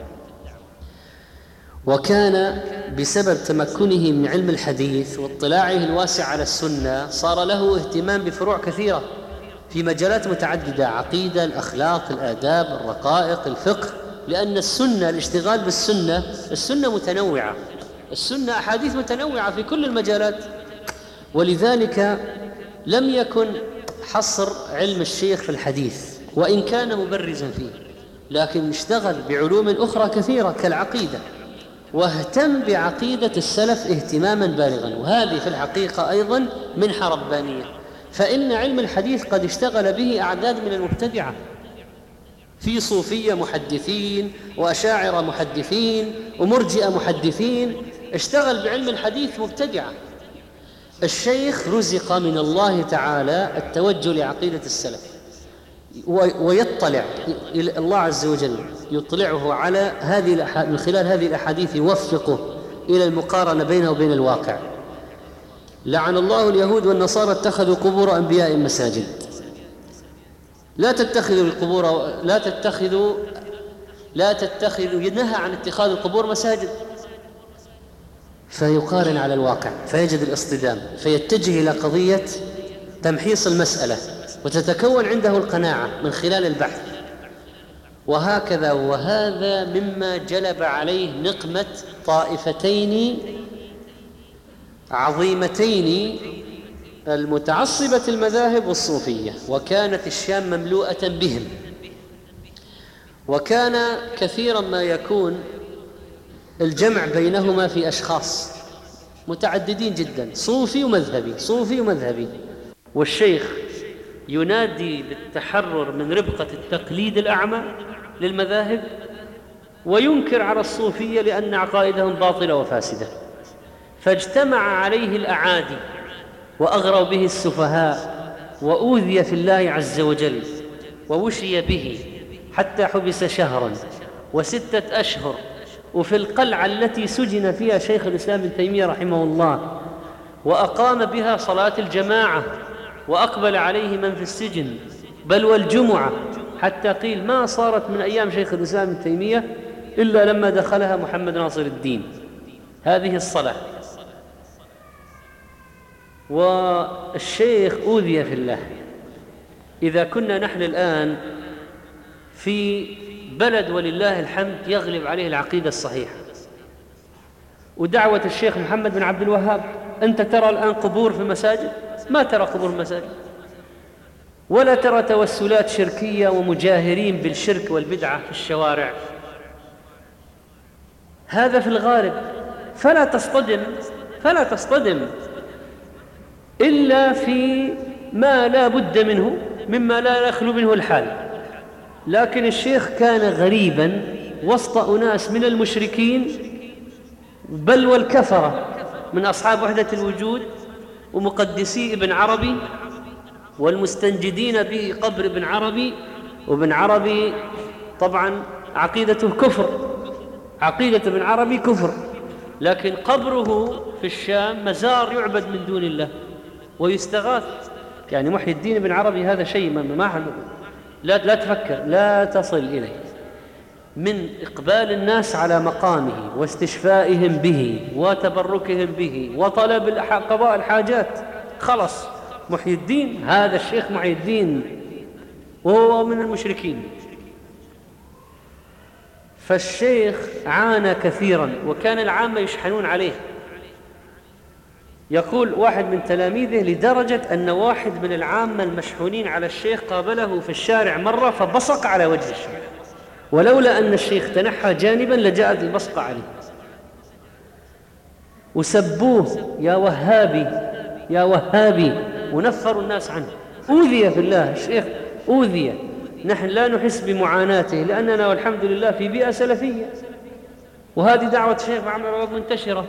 وكان بسبب تمكنه من علم الحديث واطلاعه الواسع على السنة صار له اهتمام بفروع كثيرة في مجالات متعددة: عقيدة، الأخلاق، الآداب، الرقائق، الفقه. لأن السنة، الاشتغال بالسنة، السنة متنوعة، السنة أحاديث متنوعة في كل المجالات. ولذلك لم يكن حصر علم الشيخ في الحديث وإن كان مبرزا فيه، لكن اشتغل بعلوم أخرى كثيرة كالعقيدة، واهتم بعقيدة السلف اهتماما بالغا. وهذه في الحقيقة أيضا منحة ربانية، فإن علم الحديث قد اشتغل به أعداد من المبتدعة، في صوفية محدثين وأشاعرة محدثين ومرجئة محدثين، اشتغل بعلم الحديث مبتدعة. الشيخ رزق من الله تعالى التوجه لعقيدة السلف، ويطلع الله عز وجل يطلعه على هذه من خلال هذه الأحاديث، يوفقه إلى المقارنة بينه وبين الواقع. لعن الله اليهود والنصارى اتخذوا قبور أنبياء مساجد. لا تتخذوا القبور لا تتخذوا لا تتخذوا ينهى عن اتخاذ القبور مساجد. فيقارن على الواقع فيجد الاصطدام، فيتجه إلى قضية تمحيص المسألة وتتكون عنده القناعة من خلال البحث. وهكذا، وهذا مما جلب عليه نقمة طائفتين عظيمتين، المتعصبة المذاهب والصوفية، وكانت الشام مملوءة بهم. وكان كثيرا ما يكون الجمع بينهما في أشخاص متعددين جدا، صوفي ومذهبي، صوفي ومذهبي. والشيخ ينادي بالتحرر من ربقة التقليد الأعمى للمذاهب، وينكر على الصوفية لأن عقائدهم باطلة وفاسدة. فاجتمع عليه الأعادي وأغروا به السفهاء، وأوذي في الله عز وجل ووشي به حتى حبس شهرا وستة أشهر، وفي القلعة التي سجن فيها شيخ الإسلام ابن تيمية رحمه الله، وأقام بها صلاة الجماعة وأقبل عليه من في السجن، بل والجمعة، حتى قيل ما صارت من أيام شيخ الإسلام ابن تيمية إلا لما دخلها محمد ناصر الدين هذه الصلاة. والشيخ أوذي في الله. إذا كنا نحن الآن في بلد ولله الحمد يغلب عليه العقيدة الصحيحة ودعوة الشيخ محمد بن عبد الوهاب، أنت ترى الآن قبور في مساجد؟ ما ترى قبور في مساجد، ولا ترى توسلات شركية ومجاهرين بالشرك والبدعة في الشوارع. هذا في الغالب، فلا تصطدم فلا تصطدم إلا في ما لا بد منه مما لا يخلو منه الحال. لكن الشيخ كان غريبا وسط أناس من المشركين بل والكفرة من أصحاب وحدة الوجود ومقدسي ابن عربي والمستنجدين به قبر ابن عربي. وابن عربي طبعا عقيدته كفر، عقيدة ابن عربي كفر، لكن قبره في الشام مزار يعبد من دون الله ويستغاث. يعني محي الدين ابن عربي هذا شيء ما, ما لا, لا تفكر، لا تصل إليه من إقبال الناس على مقامه واستشفائهم به وتبركهم به وطلب قضاء الحاجات. خلص محي الدين، هذا الشيخ محي الدين وهو من المشركين. فالشيخ عانى كثيرا وكان العامة يشحنون عليه. يقول واحد من تلاميذه لدرجة أن واحد من العامة المشحونين على الشيخ قابله في الشارع مرة فبصق على وجه الشيخ، ولولا أن الشيخ تنحى جانبا لجاءت البصقة عليه. وسبوه يا وهابي يا وهابي ونفروا الناس عنه. أوذي في الله الشيخ، أوذي. نحن لا نحس بمعاناته لأننا والحمد لله في بيئة سلفية، وهذه دعوة الشيخ محمد الوهاب منتشرة.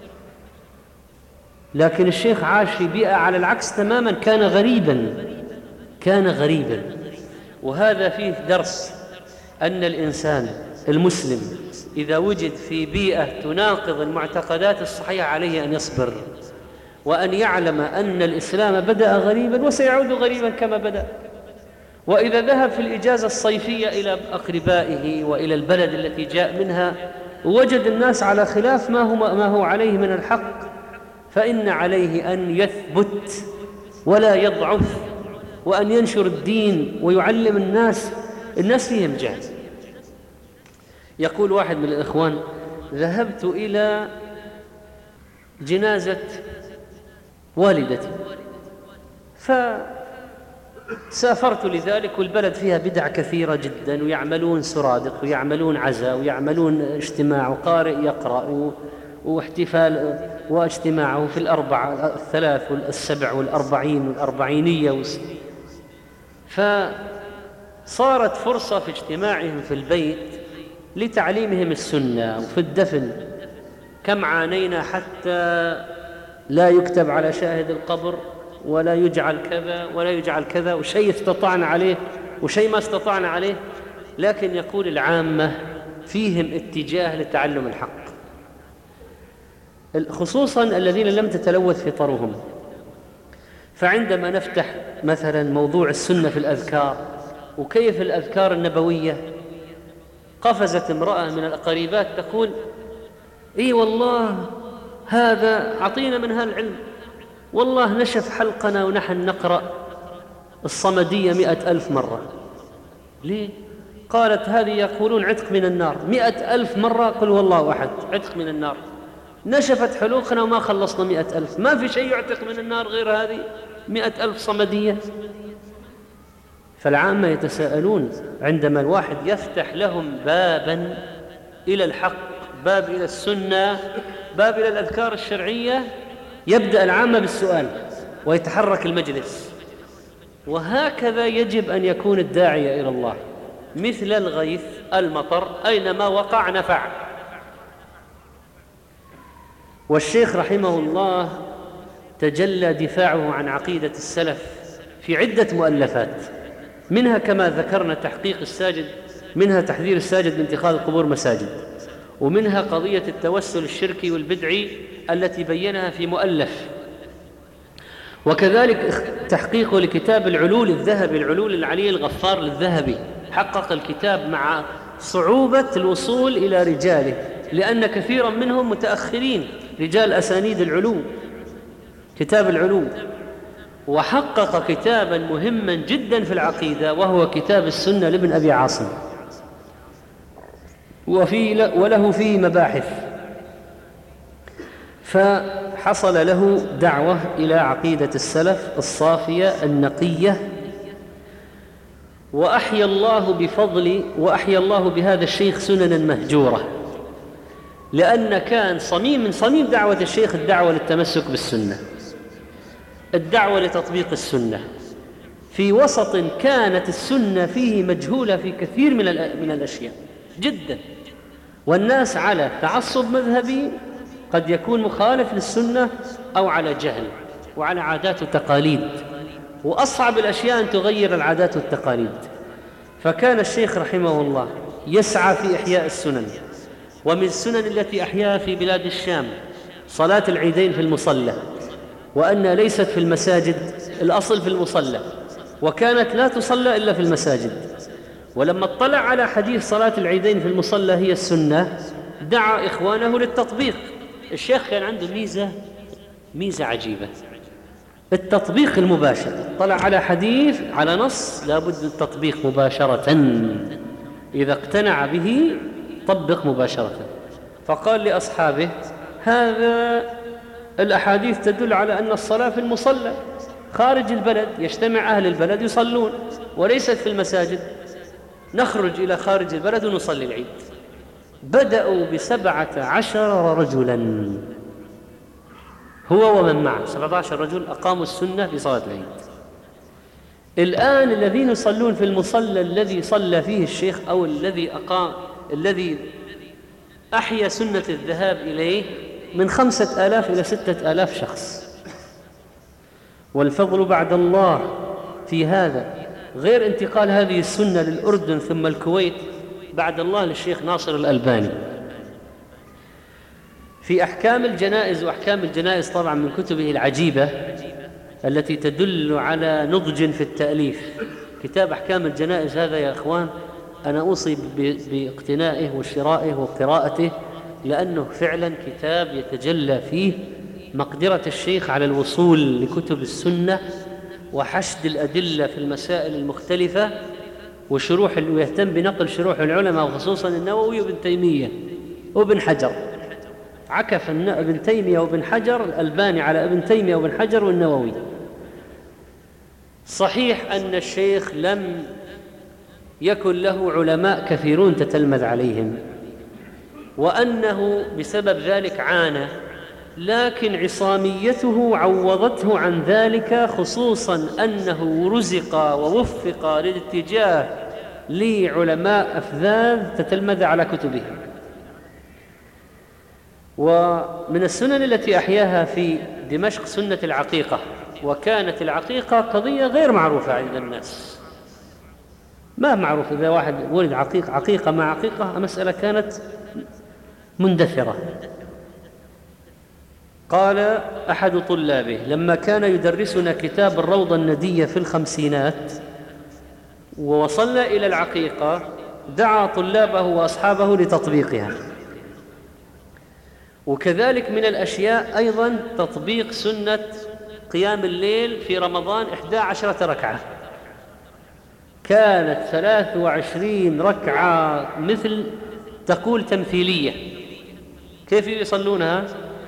لكن الشيخ عاش في بيئة على العكس تماما، كان غريبا كان غريبا وهذا فيه درس أن الإنسان المسلم إذا وجد في بيئة تناقض المعتقدات الصحيحة عليه أن يصبر، وأن يعلم أن الإسلام بدأ غريبا وسيعود غريبا كما بدأ. وإذا ذهب في الإجازة الصيفية إلى أقربائه وإلى البلد التي جاء منها ووجد الناس على خلاف ما هو, ما هو عليه من الحق، فإن عليه أن يثبت ولا يضعف، وأن ينشر الدين ويعلم الناس. الناس فيهم جهل. يقول واحد من الإخوان: ذهبت إلى جنازة والدتي فسافرت لذلك، والبلد فيها بدع كثيرة جدا، ويعملون سرادق ويعملون عزاء ويعملون اجتماع وقارئ يقرأ واحتفال واجتماعه في الأربعة الثلاث والسبع والأربعين والأربعينية. فصارت فرصة في اجتماعهم في البيت لتعليمهم السنة. وفي الدفن كم عانينا حتى لا يكتب على شاهد القبر ولا يجعل كذا ولا يجعل كذا، وشيء استطعنا عليه وشيء ما استطعنا عليه. لكن يقول العامة فيهم اتجاه لتعلم الحق، خصوصا الذين لم تتلوث فطرهم. فعندما نفتح مثلا موضوع السنة في الأذكار وكيف الأذكار النبوية، قفزت امرأة من القريبات تقول: إي والله هذا عطينا من هالعلم، والله نشف حلقنا ونحن نقرأ الصمدية مئة ألف مرة. ليه؟ قالت: هذه يقولون عتق من النار، مئة ألف مرة قل والله أحد عتق من النار. نشفت حلوقنا وما خلصنا مئة ألف، ما في شيء يعتق من النار غير هذه مئة ألف صمدية. فالعامة يتساءلون عندما الواحد يفتح لهم بابا إلى الحق، باب إلى السنة، باب إلى الأذكار الشرعية، يبدأ العامة بالسؤال ويتحرك المجلس. وهكذا يجب أن يكون الداعية إلى الله، مثل الغيث المطر أينما وقع نفع. والشيخ رحمه الله تجلى دفاعه عن عقيدة السلف في عدة مؤلفات، منها كما ذكرنا تحقيق الساجد، منها تحذير الساجد من اتخاذ القبور مساجد، ومنها قضية التوسل الشركي والبدعي التي بينها في مؤلف، وكذلك تحقيقه لكتاب العلول الذهبي، العلول العلي الغفار للذهبي، حقق الكتاب مع صعوبة الوصول إلى رجاله لأن كثيرا منهم متأخرين، رجال أسانيد العلو، كتاب العلو. وحقق كتابا مهما جدا في العقيدة وهو كتاب السنة لابن أبي عاصم، وفي وله فيه مباحث، فحصل له دعوة إلى عقيدة السلف الصافية النقية، وأحيا الله بفضل وأحيا الله بهذا الشيخ سننا مهجورة، لأن كان صميم من صميم دعوة الشيخ الدعوة للتمسك بالسنة، الدعوة لتطبيق السنة في وسط كانت السنة فيه مجهولة في كثير من من الأشياء جدا، والناس على تعصب مذهبي قد يكون مخالف للسنة أو على جهل وعلى عادات وتقاليد، وأصعب الأشياء أن تغير العادات والتقاليد. فكان الشيخ رحمه الله يسعى في إحياء السنن، ومن السنن التي أحياها في بلاد الشام صلاة العيدين في المصلى، وأنها ليست في المساجد، الأصل في المصلى، وكانت لا تصلى إلا في المساجد. ولما اطلع على حديث صلاة العيدين في المصلى هي السنة دعا إخوانه للتطبيق. الشيخ كان عنده ميزة ميزة عجيبة، التطبيق المباشر، طلع على حديث على نص لابد التطبيق مباشرة، إذا اقتنع به طبق مباشرة. فقال لأصحابه هذا الأحاديث تدل على أن الصلاة في المصلى خارج البلد، يجتمع أهل البلد يصلون، وليست في المساجد، نخرج إلى خارج البلد ونصلي العيد. بدأوا بسبعة عشر رجلا، هو ومن معه سبعة عشر رجل أقاموا السنة في صلاة العيد. الآن الذين يصلون في المصلى الذي صلى فيه الشيخ أو الذي أقام الذي أحيا سنة الذهاب إليه من خمسة آلاف إلى ستة آلاف شخص، والفضل بعد الله في هذا، غير انتقال هذه السنة للأردن ثم الكويت، بعد الله للشيخ ناصر الألباني في أحكام الجنائز. وأحكام الجنائز طبعا من كتبه العجيبة التي تدل على نضج في التأليف. كتاب أحكام الجنائز هذا يا أخوان أنا أوصي باقتنائه وشرائه وقراءته، لأنه فعلا كتاب يتجلى فيه مقدرة الشيخ على الوصول لكتب السنة وحشد الأدلة في المسائل المختلفة، وشروح ويهتم بنقل شروح العلماء وخصوصا النووي وابن تيمية وابن حجر. عكف ابن تيمية وابن حجر، الألباني على ابن تيمية وابن حجر والنووي. صحيح أن الشيخ لم يكن له علماء كثيرون تتلمذ عليهم، وأنه بسبب ذلك عانى، لكن عصاميته عوضته عن ذلك، خصوصا أنه رزق ووفق للاتجاه لعلماء أفذاذ تتلمذ على كتبهم. ومن السنن التي أحياها في دمشق سنة العقيقة، وكانت العقيقة قضية غير معروفة عند الناس، ما معروف إذا واحد ولد عقيق عقيقة مع عقيقة، مسألة كانت مندثرة. قال أحد طلابه لما كان يدرسنا كتاب الروضة الندية في الخمسينات ووصلنا إلى العقيقة، دعا طلابه وأصحابه لتطبيقها. وكذلك من الأشياء أيضا تطبيق سنة قيام الليل في رمضان إحدى عشرة ركعة، كانت ثلاث وعشرين ركعة مثل تقول تمثيلية. كيف يصلونها؟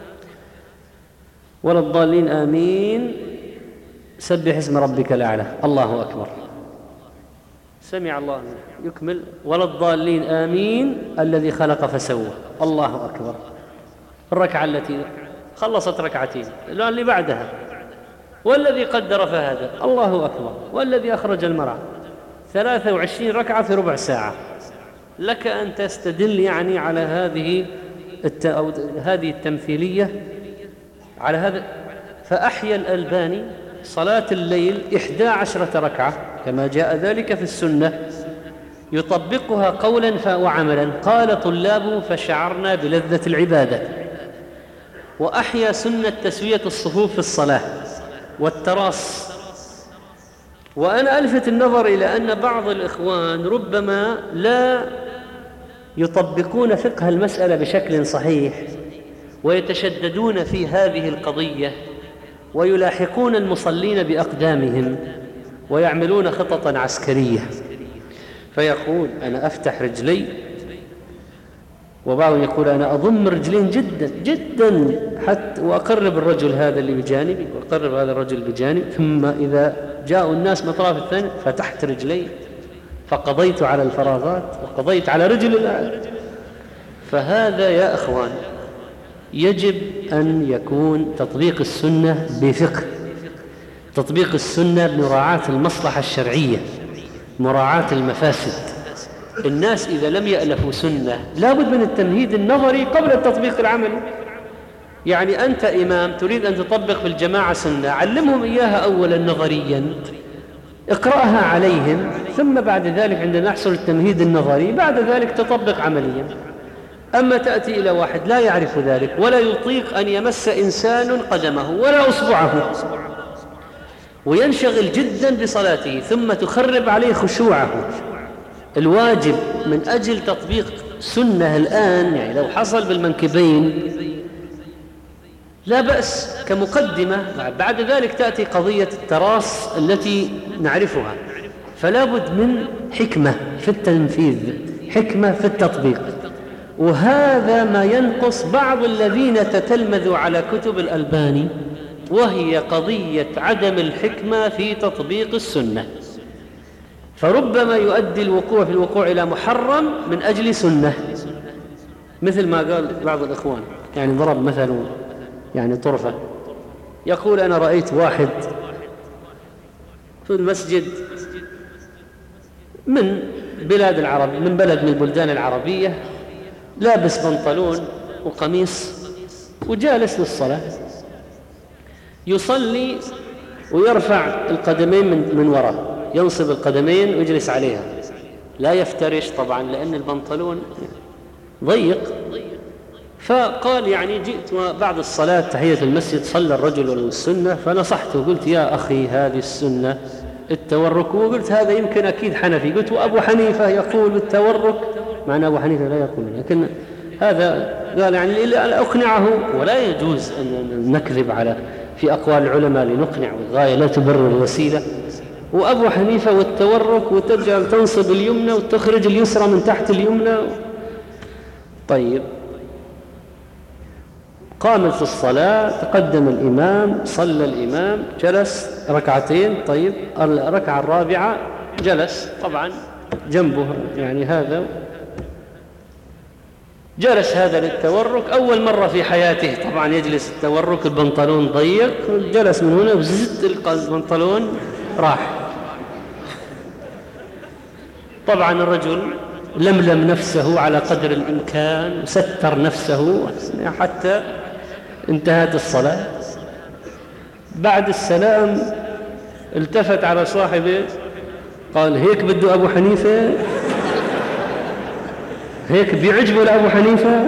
ولا الضالين آمين، سبح اسم ربك الأعلى، الله أكبر، سمع الله يكمل، ولا الضالين آمين الذي خلق فسوى، الله أكبر. الركعة التي خلصت ركعتين، اللي بعدها والذي قدر فهدى، الله أكبر، والذي أخرج المرعى، ثلاثة وعشرين ركعة في ربع ساعة. لك أن تستدل يعني على هذه الت... أو هذه التمثيلية على هذا. فأحيا الألباني صلاة الليل إحدى عشرة ركعة كما جاء ذلك في السنة، يطبقها قولا وعملا. قال طلابه فشعرنا بلذة العبادة. وأحيا سنة تسوية الصفوف في الصلاة والتراص. وأنا ألفت النظر إلى أن بعض الإخوان ربما لا يطبقون فقه المسألة بشكل صحيح، ويتشددون في هذه القضية، ويلاحقون المصلين بأقدامهم، ويعملون خططا عسكرية. فيقول أنا أفتح رجلي، وبعضهم يقول أنا أضم رجلين جدا جدا حتى وأقرب الرجل هذا اللي بجانبي وأقرب هذا الرجل بجانبي، ثم إذا جاءوا الناس من الطرف الثاني فتحت رجلي فقضيت على الفراغات وقضيت على رجل الآن. فهذا يا أخوان يجب أن يكون تطبيق السنة بفقه، تطبيق السنة بمراعاة المصلحة الشرعية، مراعاة المفاسد. الناس إذا لم يألفوا سنة لابد من التمهيد النظري قبل التطبيق العملي. يعني أنت إمام تريد أن تطبق في الجماعة سنة، علمهم إياها أولا نظريا، اقرأها عليهم، ثم بعد ذلك عندما يحصل التمهيد النظري بعد ذلك تطبق عمليا. أما تأتي إلى واحد لا يعرف ذلك ولا يطيق أن يمس إنسان قدمه ولا أصبعه، وينشغل جدا بصلاته، ثم تخرب عليه خشوعه. الواجب من أجل تطبيق سنة الآن، يعني لو حصل بالمنكبين لا بأس كمقدمة، بعد ذلك تأتي قضية التراص التي نعرفها. فلا بد من حكمة في التنفيذ، حكمة في التطبيق. وهذا ما ينقص بعض الذين تتلمذوا على كتب الألباني، وهي قضية عدم الحكمة في تطبيق السنة. فربما يؤدي الوقوع في الوقوع إلى محرم من أجل سنة، مثل ما قال بعض الإخوان، يعني ضرب مثل يعني طرفة، يقول أنا رأيت واحد في المسجد من بلاد العرب، من بلد من البلدان العربية، لابس بنطلون وقميص وجالس للصلاة، يصلي ويرفع القدمين من, من وراء، ينصب القدمين ويجلس عليها، لا يفترش طبعا لأن البنطلون ضيق. فقال يعني جئت بعد الصلاة تحية المسجد صلى الرجل السنة، فنصحته قلت يا أخي هذه السنة التورك، وقلت هذا يمكن أكيد حنفي، قلت وأبو حنيفة يقول بالتورك، مع أن أبو حنيفة لا يقول، لكن هذا قال يعني إلا أقنعه، ولا يجوز أن نكذب على في أقوال العلماء لنقنع، والغاية لا تبرر الوسيلة. وأبو حنيفة والتورك وترجع تنصب اليمنى وتخرج اليسرى من تحت اليمنى. طيب قامت في الصلاة، تقدم الإمام، صلى الإمام، جلس ركعتين. طيب الركعة الرابعة جلس طبعا جنبه يعني هذا، جلس هذا للتورك أول مرة في حياته، طبعا يجلس التورك، البنطلون ضيق، جلس من هنا وزدت البنطلون راح. طبعا الرجل لملم نفسه على قدر الإمكان، ستر نفسه حتى انتهت الصلاة. بعد السلام التفت على صاحبه قال هيك بده أبو حنيفة، هيك بيعجبه لأبو حنيفة.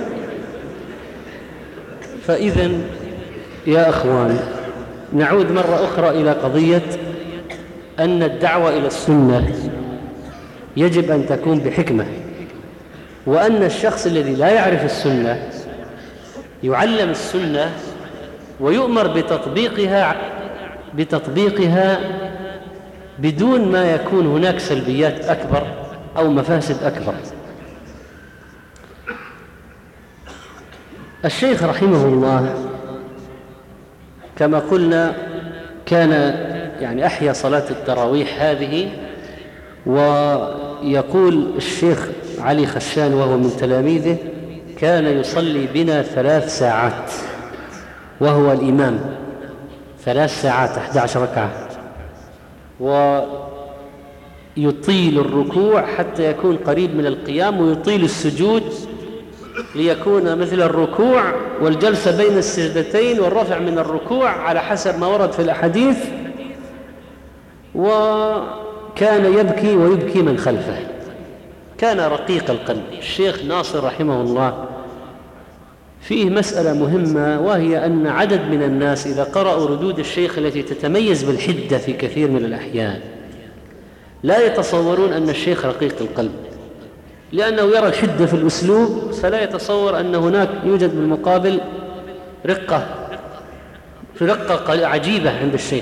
فإذا يا أخوان نعود مرة أخرى إلى قضية أن الدعوة إلى السنة يجب أن تكون بحكمة، وأن الشخص الذي لا يعرف السنة يعلم السنة ويؤمر بتطبيقها بتطبيقها بدون ما يكون هناك سلبيات أكبر أو مفاسد أكبر. الشيخ رحمه الله كما قلنا كان يعني أحيا صلاة التراويح هذه. ويقول الشيخ علي خشان وهو من تلاميذه كان يصلي بنا ثلاث ساعات وهو الإمام، ثلاث ساعات أحد عشر ركعة، ويطيل الركوع حتى يكون قريب من القيام، ويطيل السجود ليكون مثل الركوع والجلسة بين السجدتين والرفع من الركوع على حسب ما ورد في الأحاديث، وكان يبكي ويبكي من خلفه، كان رقيق القلب. الشيخ ناصر رحمه الله فيه مسألة مهمة، وهي أن عدد من الناس إذا قرأوا ردود الشيخ التي تتميز بالحدة في كثير من الأحيان لا يتصورون أن الشيخ رقيق القلب، لأنه يرى الحدة في الأسلوب فلا يتصور أن هناك يوجد بالمقابل رقة في رقة عجيبة عند الشيخ.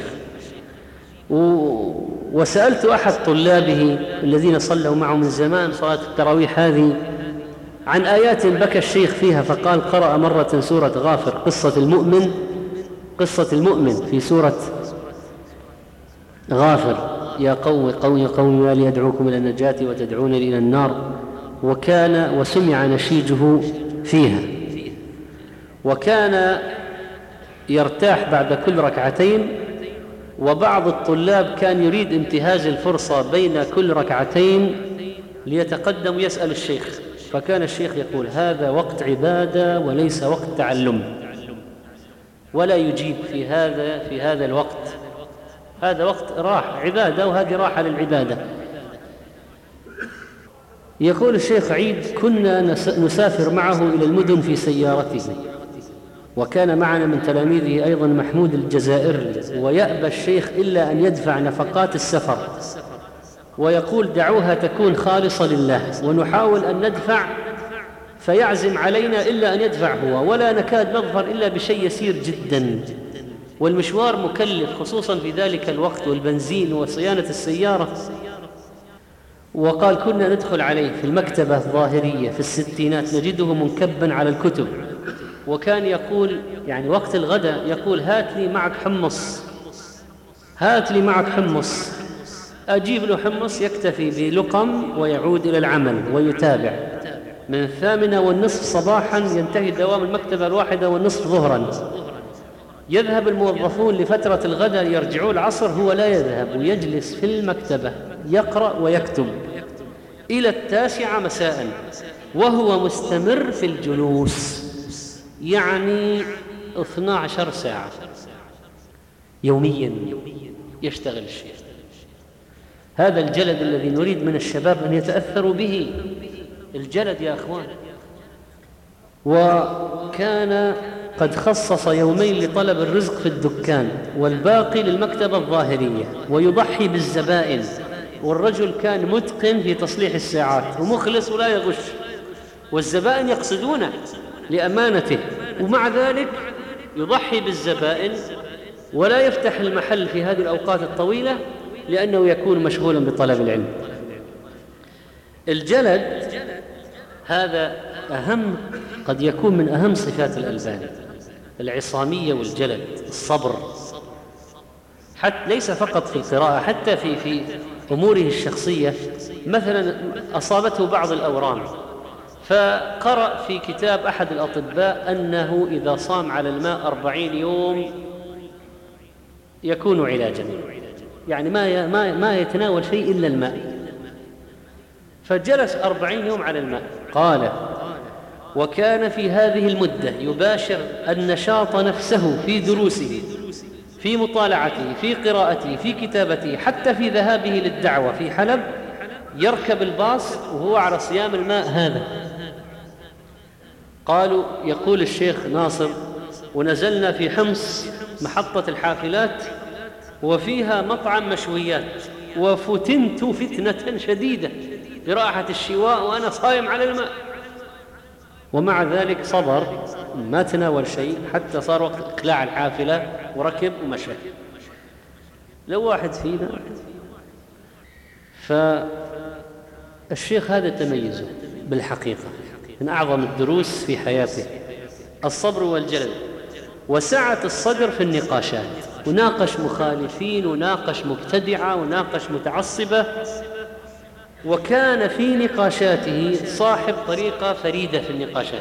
وسألت أحد طلابه الذين صلوا معه من زمان صلاة التراويح هذه عن آيات بكى الشيخ فيها، فقال قرأ مرة سورة غافر، قصة المؤمن قصة المؤمن في سورة غافر، يا قوم قوم يا قوم ما لي يدعوكم إلى النجاة وتدعونني إلى النار، وكان وسمع نشيجه فيها، وكان يرتاح بعد كل ركعتين، وبعض الطلاب كان يريد انتهاز الفرصة بين كل ركعتين ليتقدم ويسأل الشيخ، فكان الشيخ يقول هذا وقت عبادة وليس وقت تعلم، ولا يجيب في هذا في هذا الوقت، هذا وقت راحة عبادة وهذه راحة للعبادة. يقول الشيخ عيد كنا نسافر معه إلى المدن في سيارته، وكان معنا من تلاميذه أيضا محمود الجزائري، ويأبى الشيخ إلا أن يدفع نفقات السفر، ويقول دعوها تكون خالصة لله، ونحاول أن ندفع فيعزم علينا إلا أن يدفع هو، ولا نكاد نظفر إلا بشيء يسير جدا، والمشوار مكلف خصوصا في ذلك الوقت، والبنزين وصيانة السيارة. وقال كنا ندخل عليه في المكتبة الظاهرية في الستينات نجده منكبا على الكتب، وكان يقول يعني وقت الغداء يقول هات لي معك حمص، هات لي معك حمص، أجيب له حمص، يكتفي بلقم ويعود إلى العمل ويتابع. من الثامنة والنصف صباحا ينتهي دوام المكتبة الواحدة والنصف ظهرا، يذهب الموظفون لفترة الغداء يرجعون العصر، هو لا يذهب ويجلس في المكتبة يقرأ ويكتب إلى التاسعة مساء، وهو مستمر في الجلوس، يعني اثنتا عشرة ساعة يوميا يشتغل الشيخ. هذا الجلد الذي نريد من الشباب أن يتأثروا به، الجلد يا أخوان. وكان قد خصص يومين لطلب الرزق في الدكان والباقي للمكتبة الظاهرية، ويضحي بالزبائن، والرجل كان متقن في تصليح الساعات ومخلص ولا يغش، والزبائن يقصدونه لأمانته، ومع ذلك يضحي بالزبائن ولا يفتح المحل في هذه الأوقات الطويلة لأنه يكون مشغولا بطلب العلم. الجلد هذا أهم، قد يكون من أهم صفات الألباني، العصامية والجلد، الصبر، حتى ليس فقط في القراءة، حتى في في أموره الشخصية. مثلا أصابته بعض الأورام، فقرأ في كتاب أحد الأطباء أنه إذا صام على الماء أربعين يوم يكون علاجا، يعني ما ما ما يتناول شيء إلا الماء، فجلس أربعين يوم على الماء. قال وكان في هذه المدة يباشر النشاط نفسه في دروسه، في مطالعته، في قراءته، في كتابته، حتى في ذهابه للدعوة في حلب يركب الباص وهو على صيام الماء هذا. قالوا يقول الشيخ ناصر ونزلنا في حمص محطة الحافلات وفيها مطعم مشويات، وفتنت فتنة شديدة برائحة الشواء وأنا صايم على الماء، ومع ذلك صبر ما تناول شيء حتى صار وقت إقلاع الحافلة وركب ومشى. لو واحد فينا، فالشيخ هذا تميزه بالحقيقة من أعظم الدروس في حياته، الصبر والجلد وسعة الصدر في النقاشات، وناقش مخالفين وناقش مبتدعة وناقش متعصبة، وكان في نقاشاته صاحب طريقة فريدة في النقاشات.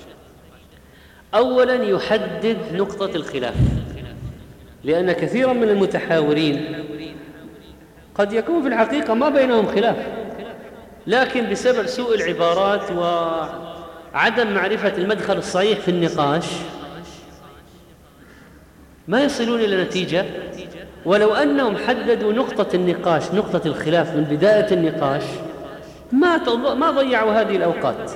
أولا يحدد نقطة الخلاف، لأن كثيرا من المتحاورين قد يكون في الحقيقة ما بينهم خلاف، لكن بسبب سوء العبارات عدم معرفة المدخل الصحيح في النقاش ما يصلون إلى نتيجة. ولو أنهم حددوا نقطة النقاش، نقطة الخلاف من بداية النقاش، ما ما ضيعوا هذه الأوقات.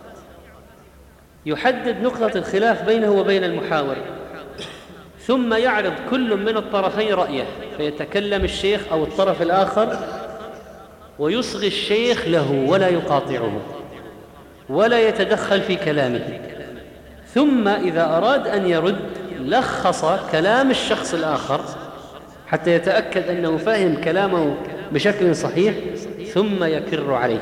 يحدد نقطة الخلاف بينه وبين المحاور، ثم يعرض كل من الطرفين رأيه، فيتكلم الشيخ أو الطرف الآخر ويصغي الشيخ له ولا يقاطعه ولا يتدخل في كلامه، ثم إذا أراد أن يرد لخص كلام الشخص الآخر حتى يتأكد أنه فهم كلامه بشكل صحيح، ثم يكر عليه.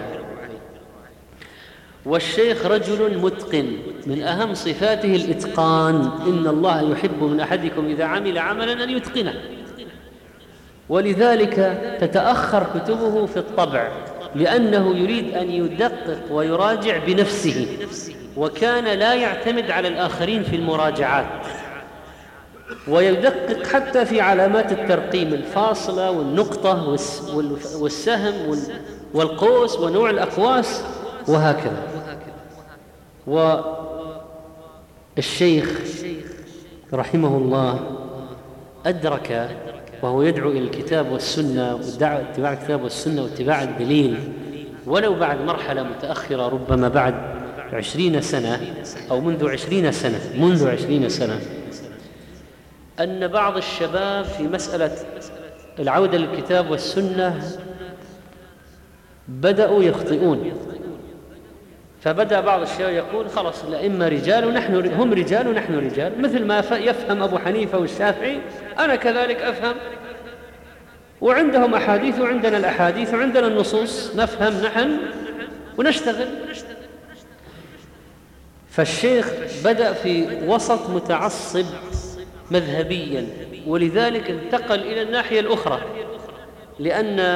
والشيخ رجل متقن، من أهم صفاته الإتقان، إن الله يحب من أحدكم إذا عمل عملا أن يتقنه، ولذلك تتأخر كتبه في الطبع، لأنه يريد أن يدقق ويراجع بنفسه، وكان لا يعتمد على الآخرين في المراجعات، ويدقق حتى في علامات الترقيم، الفاصلة والنقطة والسهم والقوس ونوع الأقواس وهكذا. والشيخ رحمه الله أدرك وهو يدعو إلى الكتاب والسنة والدعوة اتباع الكتاب والسنة واتباع الدليل، ولو بعد مرحلة متأخرة، ربما بعد عشرين سنة أو منذ عشرين سنة منذ عشرين سنة أن بعض الشباب في مسألة العودة للكتاب والسنة بدأوا يخطئون. فبدأ بعض الشباب يقول خلاص الأئمة رجال ونحن هم رجال ونحن رجال، مثل ما يفهم أبو حنيفة والشافعي أنا كذلك أفهم، وعندهم أحاديث وعندنا الأحاديث وعندنا النصوص، نفهم نحن ونشتغل. فالشيخ بدأ في وسط متعصب مذهبيا، ولذلك انتقل إلى الناحية الأخرى، لأن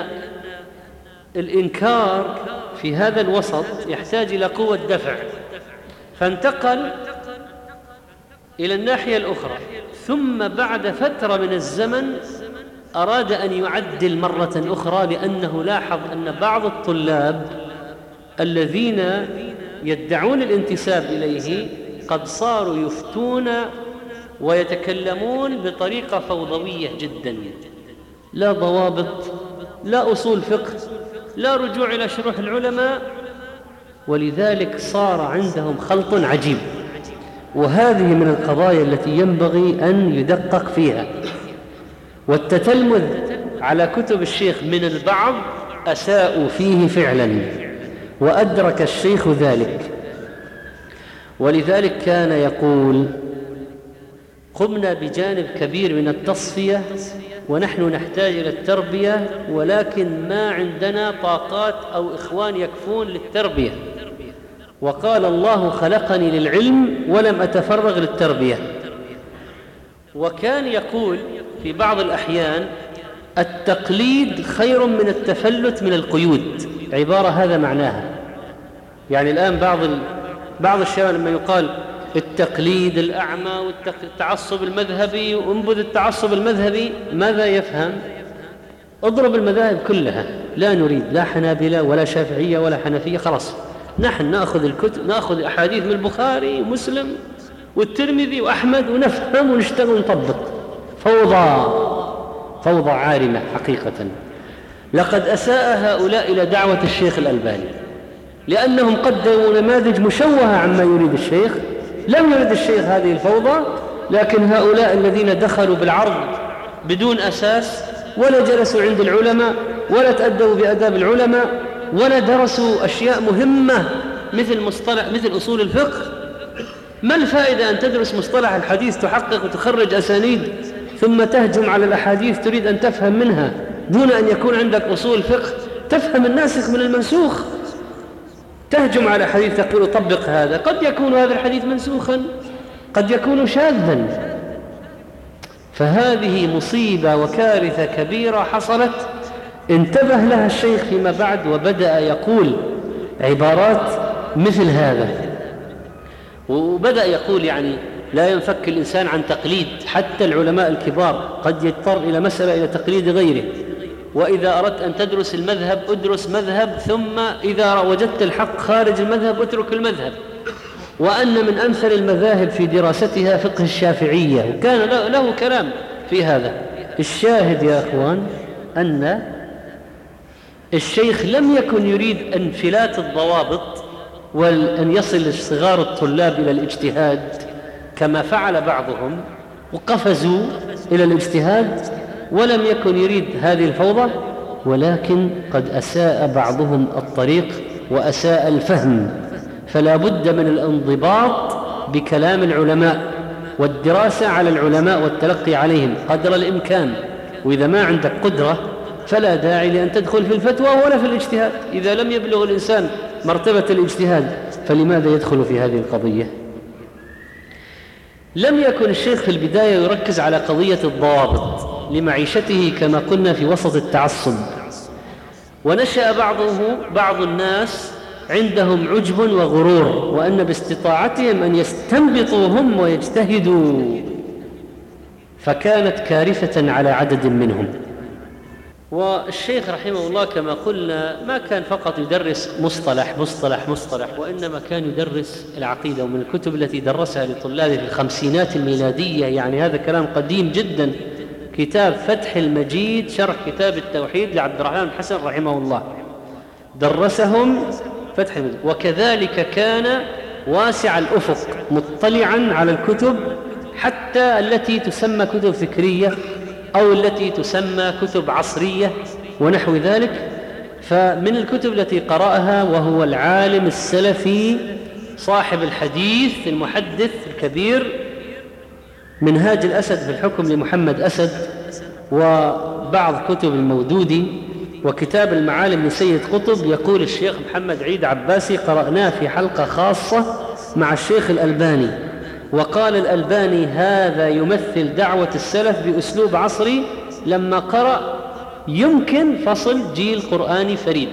الإنكار في هذا الوسط يحتاج إلى قوة دفع، فانتقل إلى الناحية الأخرى. ثم بعد فترة من الزمن أراد أن يعدل مرة أخرى، لأنه لاحظ أن بعض الطلاب الذين يدعون الانتساب إليه قد صاروا يفتون ويتكلمون بطريقة فوضوية جدا، لا ضوابط، لا أصول فقه، لا رجوع إلى شروح العلماء، ولذلك صار عندهم خلط عجيب. وهذه من القضايا التي ينبغي أن يدقق فيها. والتتلمذ على كتب الشيخ من البعض أساءوا فيه فعلا، وأدرك الشيخ ذلك، ولذلك كان يقول قمنا بجانب كبير من التصفية ونحن نحتاج إلى التربية، ولكن ما عندنا طاقات أو إخوان يكفون للتربية، وقال الله خلقني للعلم ولم أتفرغ للتربية. وكان يقول في بعض الأحيان التقليد خير من التفلت من القيود، عبارة هذا معناها. يعني الآن بعض ال... بعض الشباب لما يقال التقليد الأعمى والتعصب المذهبي وانبذ التعصب المذهبي، ماذا يفهم؟ اضرب المذاهب كلها، لا نريد لا حنابلة ولا شافعية ولا حنفية، خلاص نحن نأخذ الكتب، نأخذ أحاديث من البخاري ومسلم والترمذي وأحمد ونفهم ونشتغل ونطبق. فوضى فوضى عارمة حقيقة. لقد أساء هؤلاء إلى دعوة الشيخ الألباني، لأنهم قدموا نماذج مشوهة عما يريد الشيخ. لم يرد الشيخ هذه الفوضى، لكن هؤلاء الذين دخلوا بالعرض بدون أساس، ولا جلسوا عند العلماء ولا تأدبوا بأداب العلماء ولا درسوا أشياء مهمة مثل مصطلح مثل أصول الفقه. ما الفائدة أن تدرس مصطلح الحديث تحقق وتخرج أسانيد ثم تهجم على الأحاديث تريد أن تفهم منها دون أن يكون عندك أصول فقه تفهم الناسخ من المنسوخ؟ تهجم على حديث تقول طبق هذا، قد يكون هذا الحديث منسوخا، قد يكون شاذا. فهذه مصيبة وكارثة كبيرة حصلت، انتبه لها الشيخ فيما بعد وبدأ يقول عبارات مثل هذا، وبدأ يقول يعني لا ينفك الإنسان عن تقليد حتى العلماء الكبار، قد يضطر إلى مسألة إلى تقليد غيره. وإذا أردت أن تدرس المذهب أدرس مذهب، ثم إذا وجدت الحق خارج المذهب اترك المذهب. وأن من أمثل المذاهب في دراستها فقه الشافعية، وكان له كلام في هذا. الشاهد يا أخوان أن الشيخ لم يكن يريد انفلات الضوابط وأن يصل صغار الطلاب إلى الاجتهاد كما فعل بعضهم وقفزوا إلى الاجتهاد، ولم يكن يريد هذه الفوضى، ولكن قد أساء بعضهم الطريق وأساء الفهم. فلا بد من الانضباط بكلام العلماء والدراسة على العلماء والتلقي عليهم قدر الإمكان. وإذا ما عندك قدرة فلا داعي لأن تدخل في الفتوى ولا في الاجتهاد. إذا لم يبلغ الإنسان مرتبة الاجتهاد فلماذا يدخل في هذه القضية؟ لم يكن الشيخ في البداية يركز على قضية الضوابط لمعيشته كما قلنا في وسط التعصب، ونشأ بعضه بعض الناس عندهم عجب وغرور، وأن باستطاعتهم أن يستنبطوا هم ويجتهدوا، فكانت كارثة على عدد منهم. والشيخ رحمه الله كما قلنا ما كان فقط يدرس مصطلح مصطلح مصطلح، وإنما كان يدرس العقيدة. ومن الكتب التي درسها لطلابه في الخمسينات الميلادية، يعني هذا كلام قديم جدا، كتاب فتح المجيد شرح كتاب التوحيد لعبد الرحمن بن حسن رحمه الله، درسهم فتح المجيد. وكذلك كان واسع الأفق مطلعا على الكتب حتى التي تسمى كتب فكرية أو التي تسمى كتب عصرية ونحو ذلك. فمن الكتب التي قرأها وهو العالم السلفي صاحب الحديث المحدث الكبير منهاج الأسد في الحكم لمحمد أسد، وبعض كتب المودودي، وكتاب المعالم لسيد قطب. يقول الشيخ محمد عيد عباسي قرأناه في حلقة خاصة مع الشيخ الألباني، وقال الألباني هذا يمثل دعوة السلف بأسلوب عصري لما قرأ يمكن فصل جيل قرآني فريد.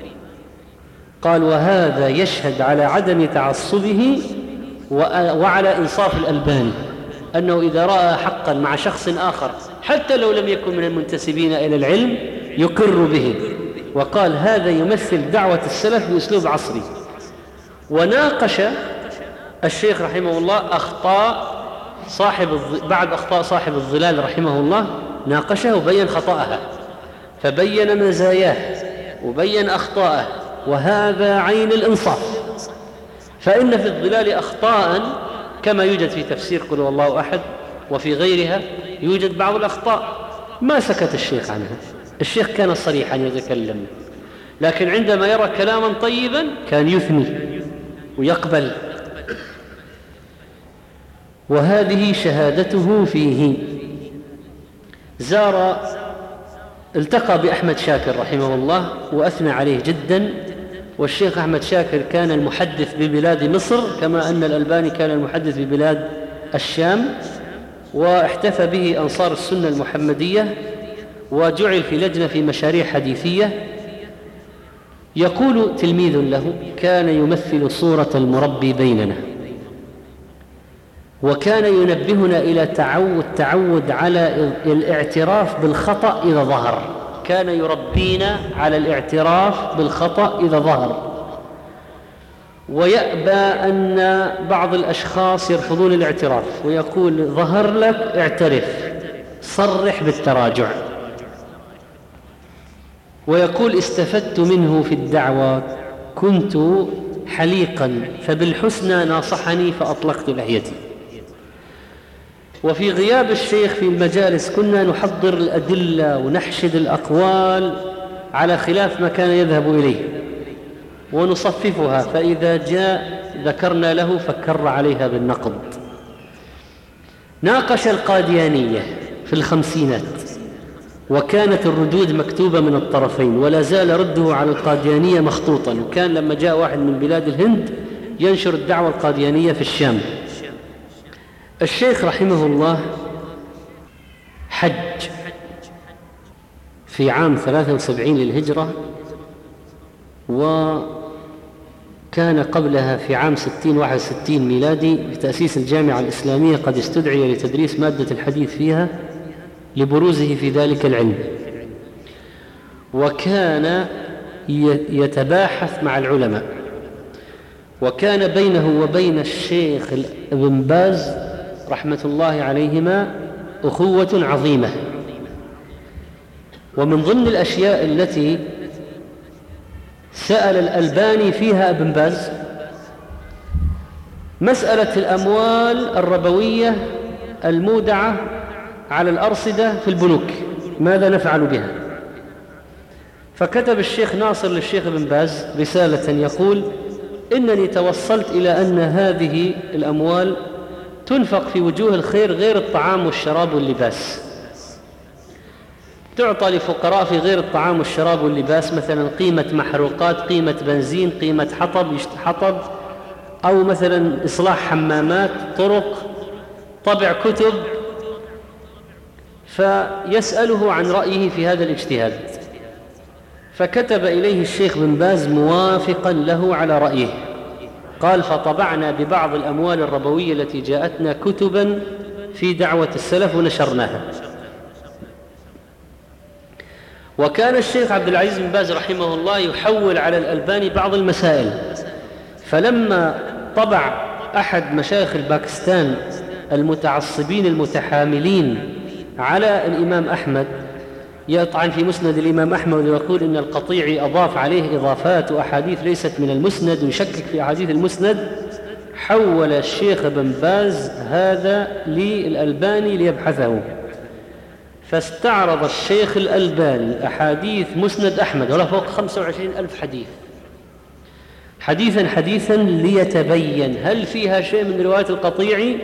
قال وهذا يشهد على عدم تعصبه وعلى إنصاف الألباني، أنه إذا رأى حقا مع شخص آخر حتى لو لم يكن من المنتسبين إلى العلم يقر به. وقال هذا يمثل دعوة السلف بأسلوب عصري. وناقش الشيخ رحمه الله أخطاء صاحب بعد أخطاء صاحب الظلال رحمه الله، ناقشه وبين خطأها، فبين مزاياه وبين أخطاءه، وهذا عين الإنصاف. فإن في الظلال أخطاء كما يوجد في تفسير قل هو الله أحد وفي غيرها يوجد بعض الأخطاء ما سكت الشيخ عنها. الشيخ كان صريحا يتكلم، لكن عندما يرى كلاما طيبا كان يثني ويقبل. وهذه شهادته فيه. زار التقى بأحمد شاكر رحمه الله وأثنى عليه جدا. والشيخ أحمد شاكر كان المحدث ببلاد مصر كما أن الألباني كان المحدث ببلاد الشام، واحتفى به أنصار السنة المحمدية، وجعل في لجنة في مشاريع حديثية. يقول تلميذ له كان يمثل صورة المربي بيننا، وكان ينبهنا إلى تعود تعود على الاعتراف بالخطأ إذا ظهر. كان يربينا على الاعتراف بالخطأ إذا ظهر، ويأبى أن بعض الأشخاص يرفضون الاعتراف ويقول ظهر لك اعترف، صرح بالتراجع. ويقول استفدت منه في الدعوة، كنت حليقا فبالحسنى ناصحني فأطلقت لحيتي. وفي غياب الشيخ في المجالس كنا نحضر الأدلة ونحشد الأقوال على خلاف ما كان يذهب إليه ونصففها، فإذا جاء ذكرنا له فكر عليها بالنقد. ناقش القاديانية في الخمسينات، وكانت الردود مكتوبة من الطرفين، ولا زال رده على القاديانية مخطوطا. وكان لما جاء واحد من بلاد الهند ينشر الدعوة القاديانية في الشام. الشيخ رحمه الله حج في عام ثلاثة وسبعين للهجرة، وكان قبلها في عام ستين واحد وستين ميلادي بتأسيس الجامعة الإسلامية قد استدعي لتدريس مادة الحديث فيها لبروزه في ذلك العلم. وكان يتباحث مع العلماء، وكان بينه وبين الشيخ ابن باز رحمة الله عليهما أخوة عظيمة. ومن ضمن الأشياء التي سأل الألباني فيها ابن باز مسألة الأموال الربوية المودعة على الأرصدة في البنوك، ماذا نفعل بها؟ فكتب الشيخ ناصر للشيخ ابن باز رسالة يقول: إنني توصلت إلى أن هذه الأموال تنفق في وجوه الخير غير الطعام والشراب واللباس، تعطى لفقراء في غير الطعام والشراب واللباس، مثلا قيمة محروقات، قيمة بنزين، قيمة حطب حطب أو مثلا إصلاح حمامات، طرق، طبع كتب. فيسأله عن رأيه في هذا الاجتهاد، فكتب إليه الشيخ بن باز موافقا له على رأيه، قال: فطبعنا ببعض الأموال الربوية التي جاءتنا كتبا في دعوة السلف ونشرناها. وكان الشيخ عبد العزيز بن باز رحمه الله يحول على الألباني بعض المسائل، فلما طبع أحد مشايخ الباكستان المتعصبين المتحاملين على الإمام أحمد يطعن في مسند الإمام أحمد ويقول إن القطيعي أضاف عليه إضافات وأحاديث ليست من المسند ويشكك في أحاديث المسند، حول الشيخ بن باز هذا للألباني ليبحثه، فاستعرض الشيخ الألباني أحاديث مسند أحمد ولا فوق خمسة وعشرين ألف حديث حديثا حديثا ليتبين هل فيها شيء من رواية القطيعي،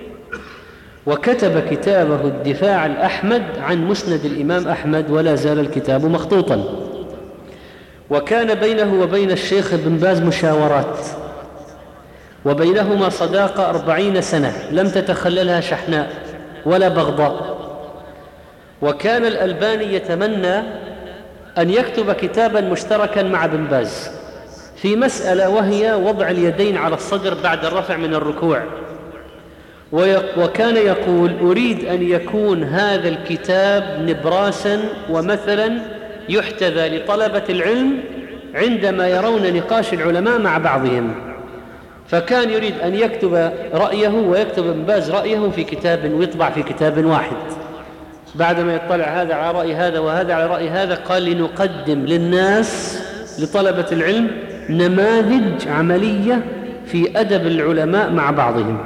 وكتب كتابه الدفاع الأحمد عن مسند الإمام أحمد، ولا زال الكتاب مخطوطا. وكان بينه وبين الشيخ بن باز مشاورات، وبينهما صداقة أربعين سنة لم تتخللها شحناء ولا بغضاء. وكان الألباني يتمنى أن يكتب كتابا مشتركا مع بن باز في مسألة، وهي وضع اليدين على الصدر بعد الرفع من الركوع، وكان يقول: أريد أن يكون هذا الكتاب نبراسا ومثلا يحتذى لطلبة العلم عندما يرون نقاش العلماء مع بعضهم. فكان يريد أن يكتب رأيه ويكتب ابن باز رأيه في كتاب ويطبع في كتاب واحد. بعدما يطلع هذا على رأي هذا وهذا على رأي هذا، قال: لنقدم للناس لطلبة العلم نماذج عملية في أدب العلماء مع بعضهم،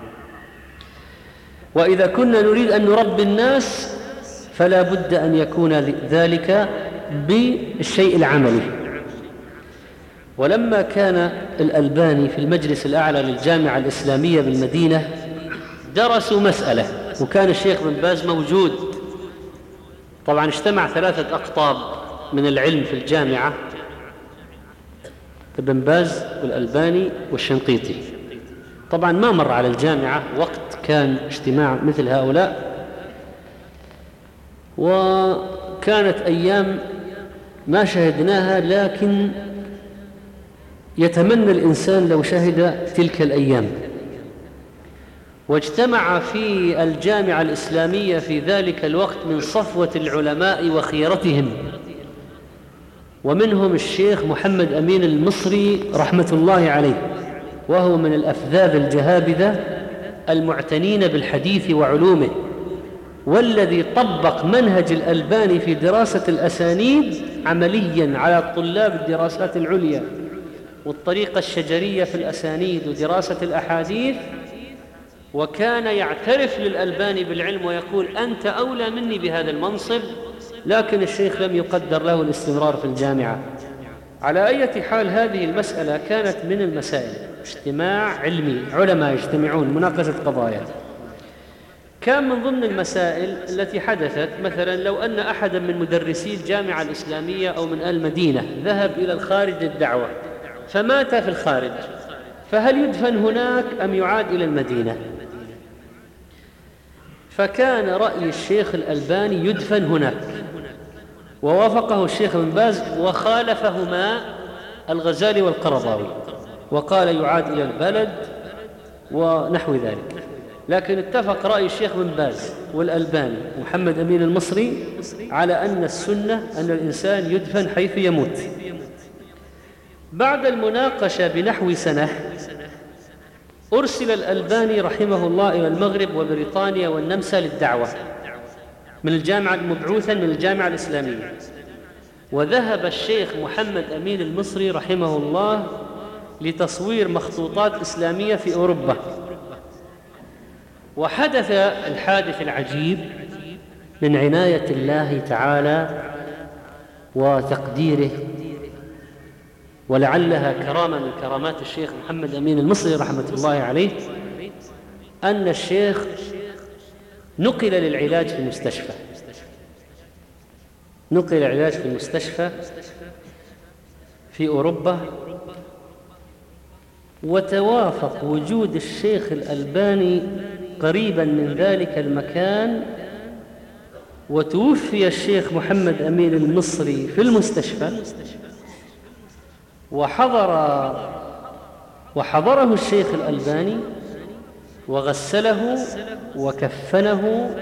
وإذا كنا نريد أن نربي الناس فلا بد أن يكون ذلك بالشيء العملي. ولما كان الألباني في المجلس الأعلى للجامعة الإسلامية بالمدينة درسوا مسألة، وكان الشيخ بن باز موجود. طبعا اجتمع ثلاثة أقطاب من العلم في الجامعة: ابن باز والألباني والشنقيطي. طبعا ما مر على الجامعة وقت كان اجتماع مثل هؤلاء، وكانت أيام ما شهدناها، لكن يتمنى الإنسان لو شهد تلك الأيام. واجتمع في الجامعة الإسلامية في ذلك الوقت من صفوة العلماء وخيرتهم، ومنهم الشيخ محمد أمين المصري رحمة الله عليه، وهو من الأفذاذ الجهابذة المعتنين بالحديث وعلومه، والذي طبق منهج الألباني في دراسة الأسانيد عمليا على طلاب الدراسات العليا، والطريقة الشجرية في الأسانيد ودراسة الأحاديث. وكان يعترف للألباني بالعلم ويقول: أنت أولى مني بهذا المنصب، لكن الشيخ لم يقدر له الاستمرار في الجامعة. على أي حال، هذه المسألة كانت من المسائل، اجتماع علمي، علماء يجتمعون مناقشة قضايا. كان من ضمن المسائل التي حدثت مثلا لو أن أحدا من مدرسي الجامعة الإسلامية أو من المدينة ذهب إلى الخارج للدعوة فمات في الخارج، فهل يدفن هناك أم يعاد إلى المدينة؟ فكان رأي الشيخ الألباني يدفن هناك، ووافقه الشيخ بن باز، وخالفهما الغزالي والقرضاوي وقال يعاد إلى البلد ونحو ذلك. لكن اتفق رأي الشيخ بن باز والألباني ومحمد أمين المصري على أن السنة أن الإنسان يدفن حيث يموت. بعد المناقشة بنحو سنة أرسل الألباني رحمه الله إلى المغرب وبريطانيا والنمسا للدعوة من الجامعة مبعوثا من الجامعة الإسلامية. وذهب الشيخ محمد أمين المصري رحمه الله لتصوير مخطوطات إسلامية في أوروبا. وحدث الحادث العجيب من عناية الله تعالى وتقديره، ولعلها كرامة من كرامات الشيخ محمد أمين المصري رحمة الله عليه، أن الشيخ نقل للعلاج في المستشفى نقل العلاج في المستشفى في أوروبا. وتوافق وجود الشيخ الألباني قريبا من ذلك المكان، وتوفي الشيخ محمد أمين المصري في المستشفى، وحضر وحضره الشيخ الألباني وغسله وكفنه.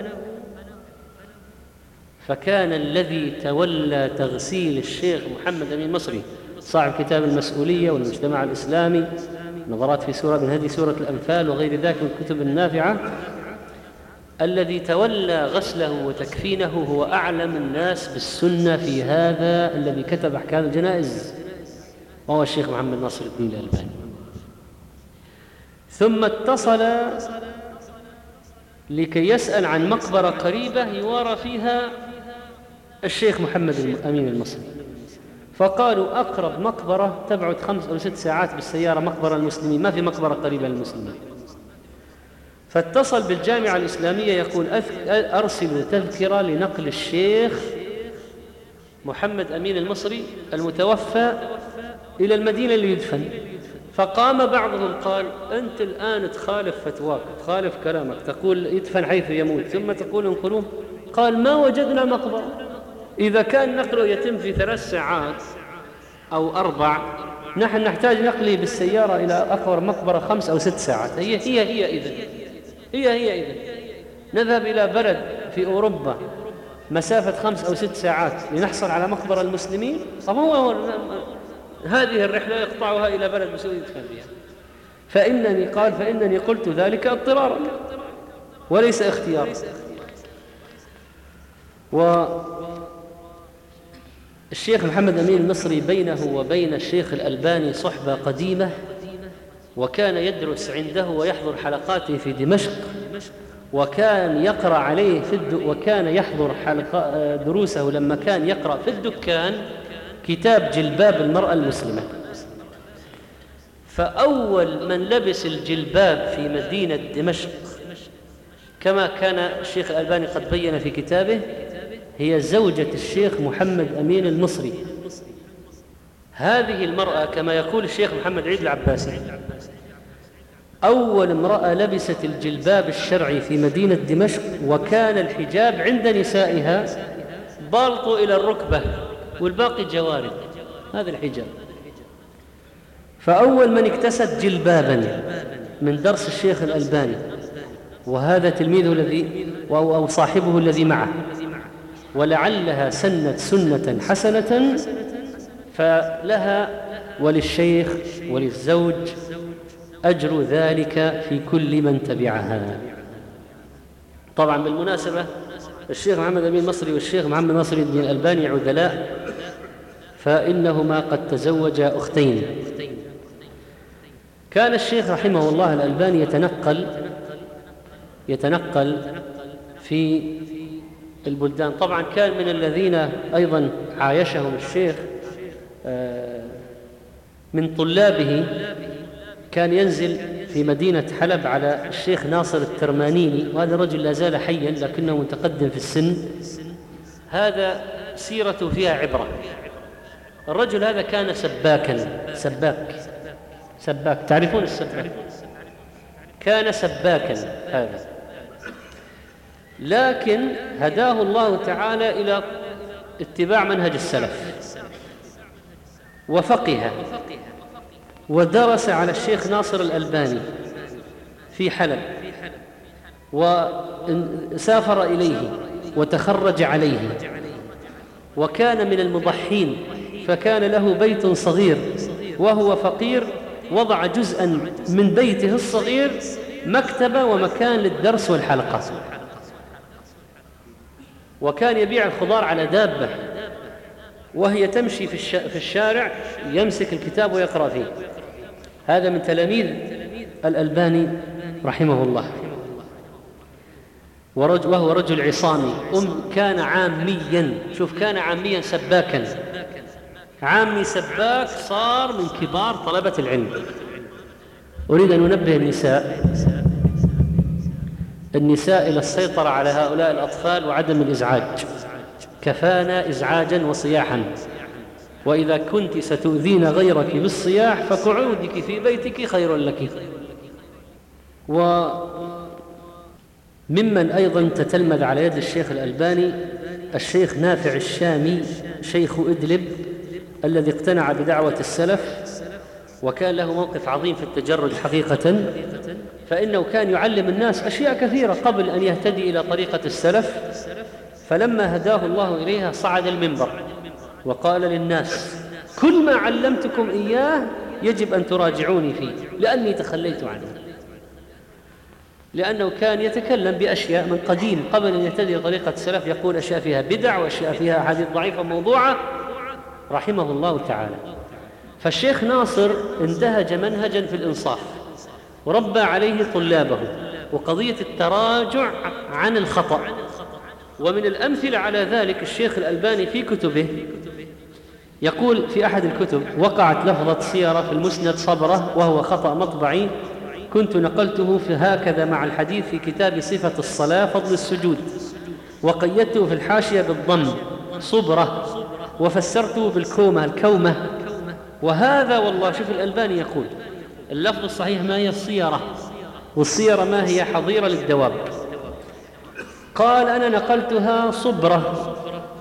فكان الذي تولى تغسيل الشيخ محمد أمين المصري صاحب كتاب المسؤولية والمجتمع الإسلامي، نظرات في سورة من هذه سورة الأنفال وغير ذلك من الكتب النافعة، الذي تولى غسله وتكفينه هو أعلم الناس بالسنة في هذا الذي كتب أحكام الجنائز، وهو الشيخ محمد ناصر الدين الألباني. ثم اتصل لكي يسأل عن مقبرة قريبة يوارى فيها الشيخ محمد أمين المصري، فقالوا أقرب مقبرة تبعد خمس أو ست ساعات بالسيارة مقبرة المسلمين، ما في مقبرة قريبة للمسلمين. فاتصل بالجامعة الإسلامية يقول أرسلوا تذكرة لنقل الشيخ محمد أمين المصري المتوفى إلى المدينة اللي يدفن. فقام بعضهم قال أنت الآن تخالف فتواك، تخالف كلامك، تقول يدفن حيث يموت ثم تقول انقلوه. قال ما وجدنا مقبرة، إذا كان نقله يتم في ثلاث ساعات أو أربع، نحن نحتاج نقله بالسيارة إلى أقرب مقبرة خمس أو ست ساعات. هي هي هي إذن هي هي إذن نذهب إلى بلد في أوروبا مسافة خمس أو ست ساعات لنحصل على مقبرة المسلمين؟ طب هو هذه الرحلة يقطعها إلى بلد مسؤول يدفن فيها. فإنني قال فإنني قلت ذلك اضطرارا وليس اختيارا. والشيخ محمد أمين المصري بينه وبين الشيخ الألباني صحبة قديمة، وكان يدرس عنده ويحضر حلقاته في دمشق، وكان يقرأ عليه في الد... وكان يحضر حلقة دروسه لما كان يقرأ في الدكان كتاب جلباب المرأة المسلمة. فأول من لبس الجلباب في مدينة دمشق كما كان الشيخ الألباني قد بين في كتابه هي زوجة الشيخ محمد أمين المصري. هذه المرأة كما يقول الشيخ محمد عيد العباسي أول امرأة لبست الجلباب الشرعي في مدينة دمشق، وكان الحجاب عند نسائها بالط إلى الركبة والباقي جوارب، هذا الحجاب. فأول من اكتست جلبابا من درس الشيخ الألباني، وهذا تلميذه الذي أو صاحبه الذي معه، ولعلها سنت سنة حسنة، فلها وللشيخ وللزوج أجر ذلك في كل من تبعها. طبعا بالمناسبة الشيخ محمد أمين المصري والشيخ محمد ناصر الدين الألباني عدلاء، فإنهما قد تزوجا أختين. كان الشيخ رحمه الله الألباني يتنقل يتنقل في البلدان. طبعا كان من الذين أيضا عايشهم الشيخ من طلابه، كان ينزل في مدينة حلب على الشيخ ناصر الترمانيني، وهذا الرجل لا زال حيا لكنه متقدم في السن. هذا سيرته فيها عبرة. الرجل هذا كان سباكا سباك سباك تعرفون السباك؟ كان سباكا هذا، لكن هداه الله تعالى إلى اتباع منهج السلف، وفقه ودرس على الشيخ ناصر الألباني في حلب، وسافر إليه وتخرج عليه، وكان من المضحين، فكان له بيت صغير وهو فقير وضع جزءا من بيته الصغير مكتبة ومكان للدرس والحلقة، وكان يبيع الخضار على دابة وهي تمشي في الشارع يمسك الكتاب ويقرأ فيه. هذا من تلاميذ الألباني رحمه الله، وهو رجل عصامي. أم كان عاميا، شوف كان عاميا سباكا، عامي سباك، صار من كبار طلبة العلم. أريد أن أنبه النساء النساء إلى السيطرة على هؤلاء الأطفال وعدم الإزعاج، كفانا إزعاجا وصياحا، وإذا كنت ستؤذين غيرك بالصياح فقعودك في بيتك خير لك. وممن أيضا تتلمذ على يد الشيخ الألباني الشيخ نافع الشامي شيخ إدلب، الذي اقتنع بدعوة السلف وكان له موقف عظيم في التجرد حقيقة، فإنه كان يعلم الناس أشياء كثيرة قبل أن يهتدي إلى طريقة السلف، فلما هداه الله إليها صعد المنبر وقال للناس: كل ما علمتكم إياه يجب أن تراجعوني فيه لأني تخليت عنه. لأنه كان يتكلم بأشياء من قديم قبل أن يهتدي طريقة السلف، يقول أشياء فيها بدع وأشياء فيها أحاديث ضعيفة موضوعة رحمه الله تعالى. فالشيخ ناصر انتهج منهجا في الإنصاف وربى عليه طلابه، وقضية التراجع عن الخطأ. ومن الأمثلة على ذلك الشيخ الألباني في كتبه يقول في أحد الكتب: وقعت لفظة سيرة في المسند صبرة وهو خطأ مطبعي، كنت نقلته في هكذا مع الحديث في كتاب صفة الصلاة فضل السجود، وقيدته في الحاشية بالضم صبرة، وفسرته بالكومة الكومة. وهذا والله شوف الألباني يقول اللفظ الصحيح ما هي الصيرة، والصيرة ما هي حظيرة للدواب. قال أنا نقلتها صبرة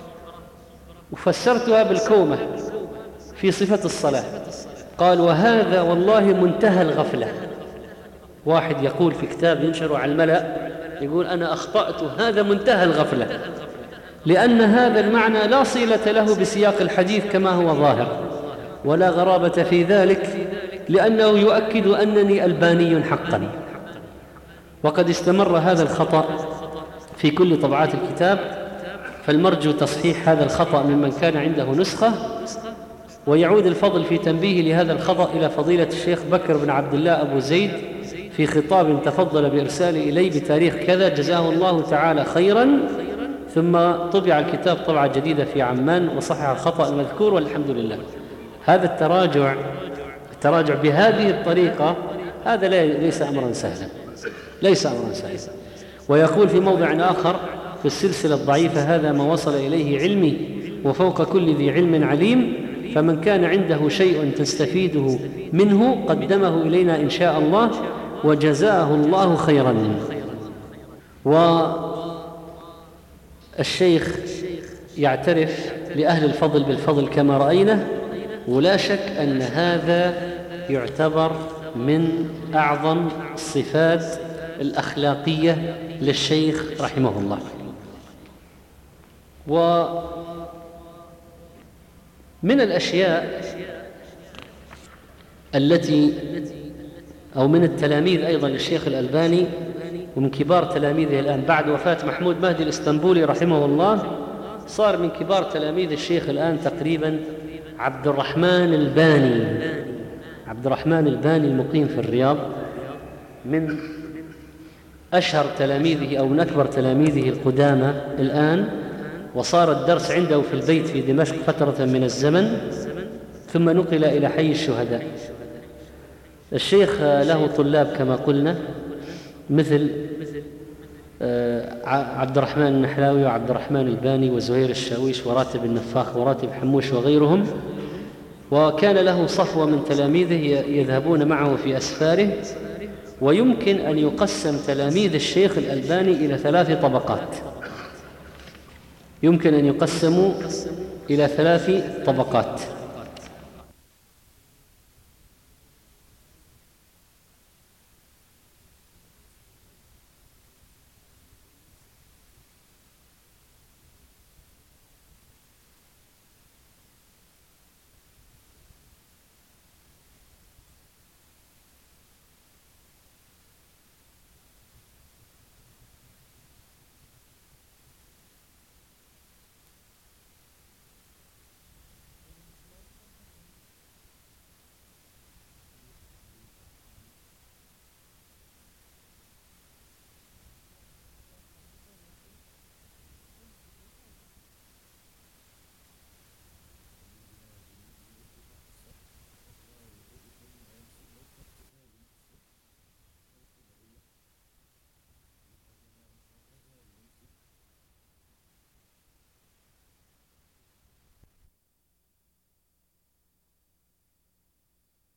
وفسرتها بالكومة في صفة الصلاة. قال وهذا والله منتهى الغفلة. واحد يقول في كتاب ينشر على الملأ يقول أنا أخطأت، هذا منتهى الغفلة، لأن هذا المعنى لا صلة له بسياق الحديث كما هو ظاهر، ولا غرابة في ذلك، لأنه يؤكد أنني ألباني حقا. وقد استمر هذا الخطأ في كل طبعات الكتاب، فالمرجو تصحيح هذا الخطأ ممن كان عنده نسخة، ويعود الفضل في تنبيه لهذا الخطأ إلى فضيلة الشيخ بكر بن عبد الله أبو زيد في خطاب تفضل بإرساله إلي بتاريخ كذا، جزاه الله تعالى خيرا. ثم طبع الكتاب طبعة جديدة في عمان وصحح الخطأ المذكور، والحمد لله. هذا التراجع التراجع بهذه الطريقة هذا ليس أمرا سهلا، ليس أمرا سهلا. ويقول في موضع آخر في السلسلة الضعيفة: هذا ما وصل إليه علمي وفوق كل ذي علم عليم، فمن كان عنده شيء تستفيده منه قدمه إلينا إن شاء الله، وجزاه الله خيرا. والشيخ يعترف لأهل الفضل بالفضل كما رأينا، ولا شك أن هذا يعتبر من أعظم الصفات الأخلاقية للشيخ رحمه الله. ومن الأشياء التي أو من التلاميذ أيضا للشيخ الألباني ومن كبار تلاميذه الآن بعد وفاة محمود مهدي الإسطنبولي رحمه الله، صار من كبار تلاميذ الشيخ الآن تقريبا عبد الرحمن الباني. عبد الرحمن الباني المقيم في الرياض من أشهر تلاميذه أو من أكبر تلاميذه القدامى الآن، وصار الدرس عنده في البيت في دمشق فترة من الزمن، ثم نقل إلى حي الشهداء. الشيخ له طلاب كما قلنا مثل عبد الرحمن النحلاوي وعبد الرحمن الباني وزهير الشاويش وراتب النفاخ وراتب حموش وغيرهم، وكان له صفوة من تلاميذه يذهبون معه في أسفاره. ويمكن أن يقسم تلاميذ الشيخ الألباني إلى ثلاث طبقات، يمكن أن يقسموا إلى ثلاث طبقات.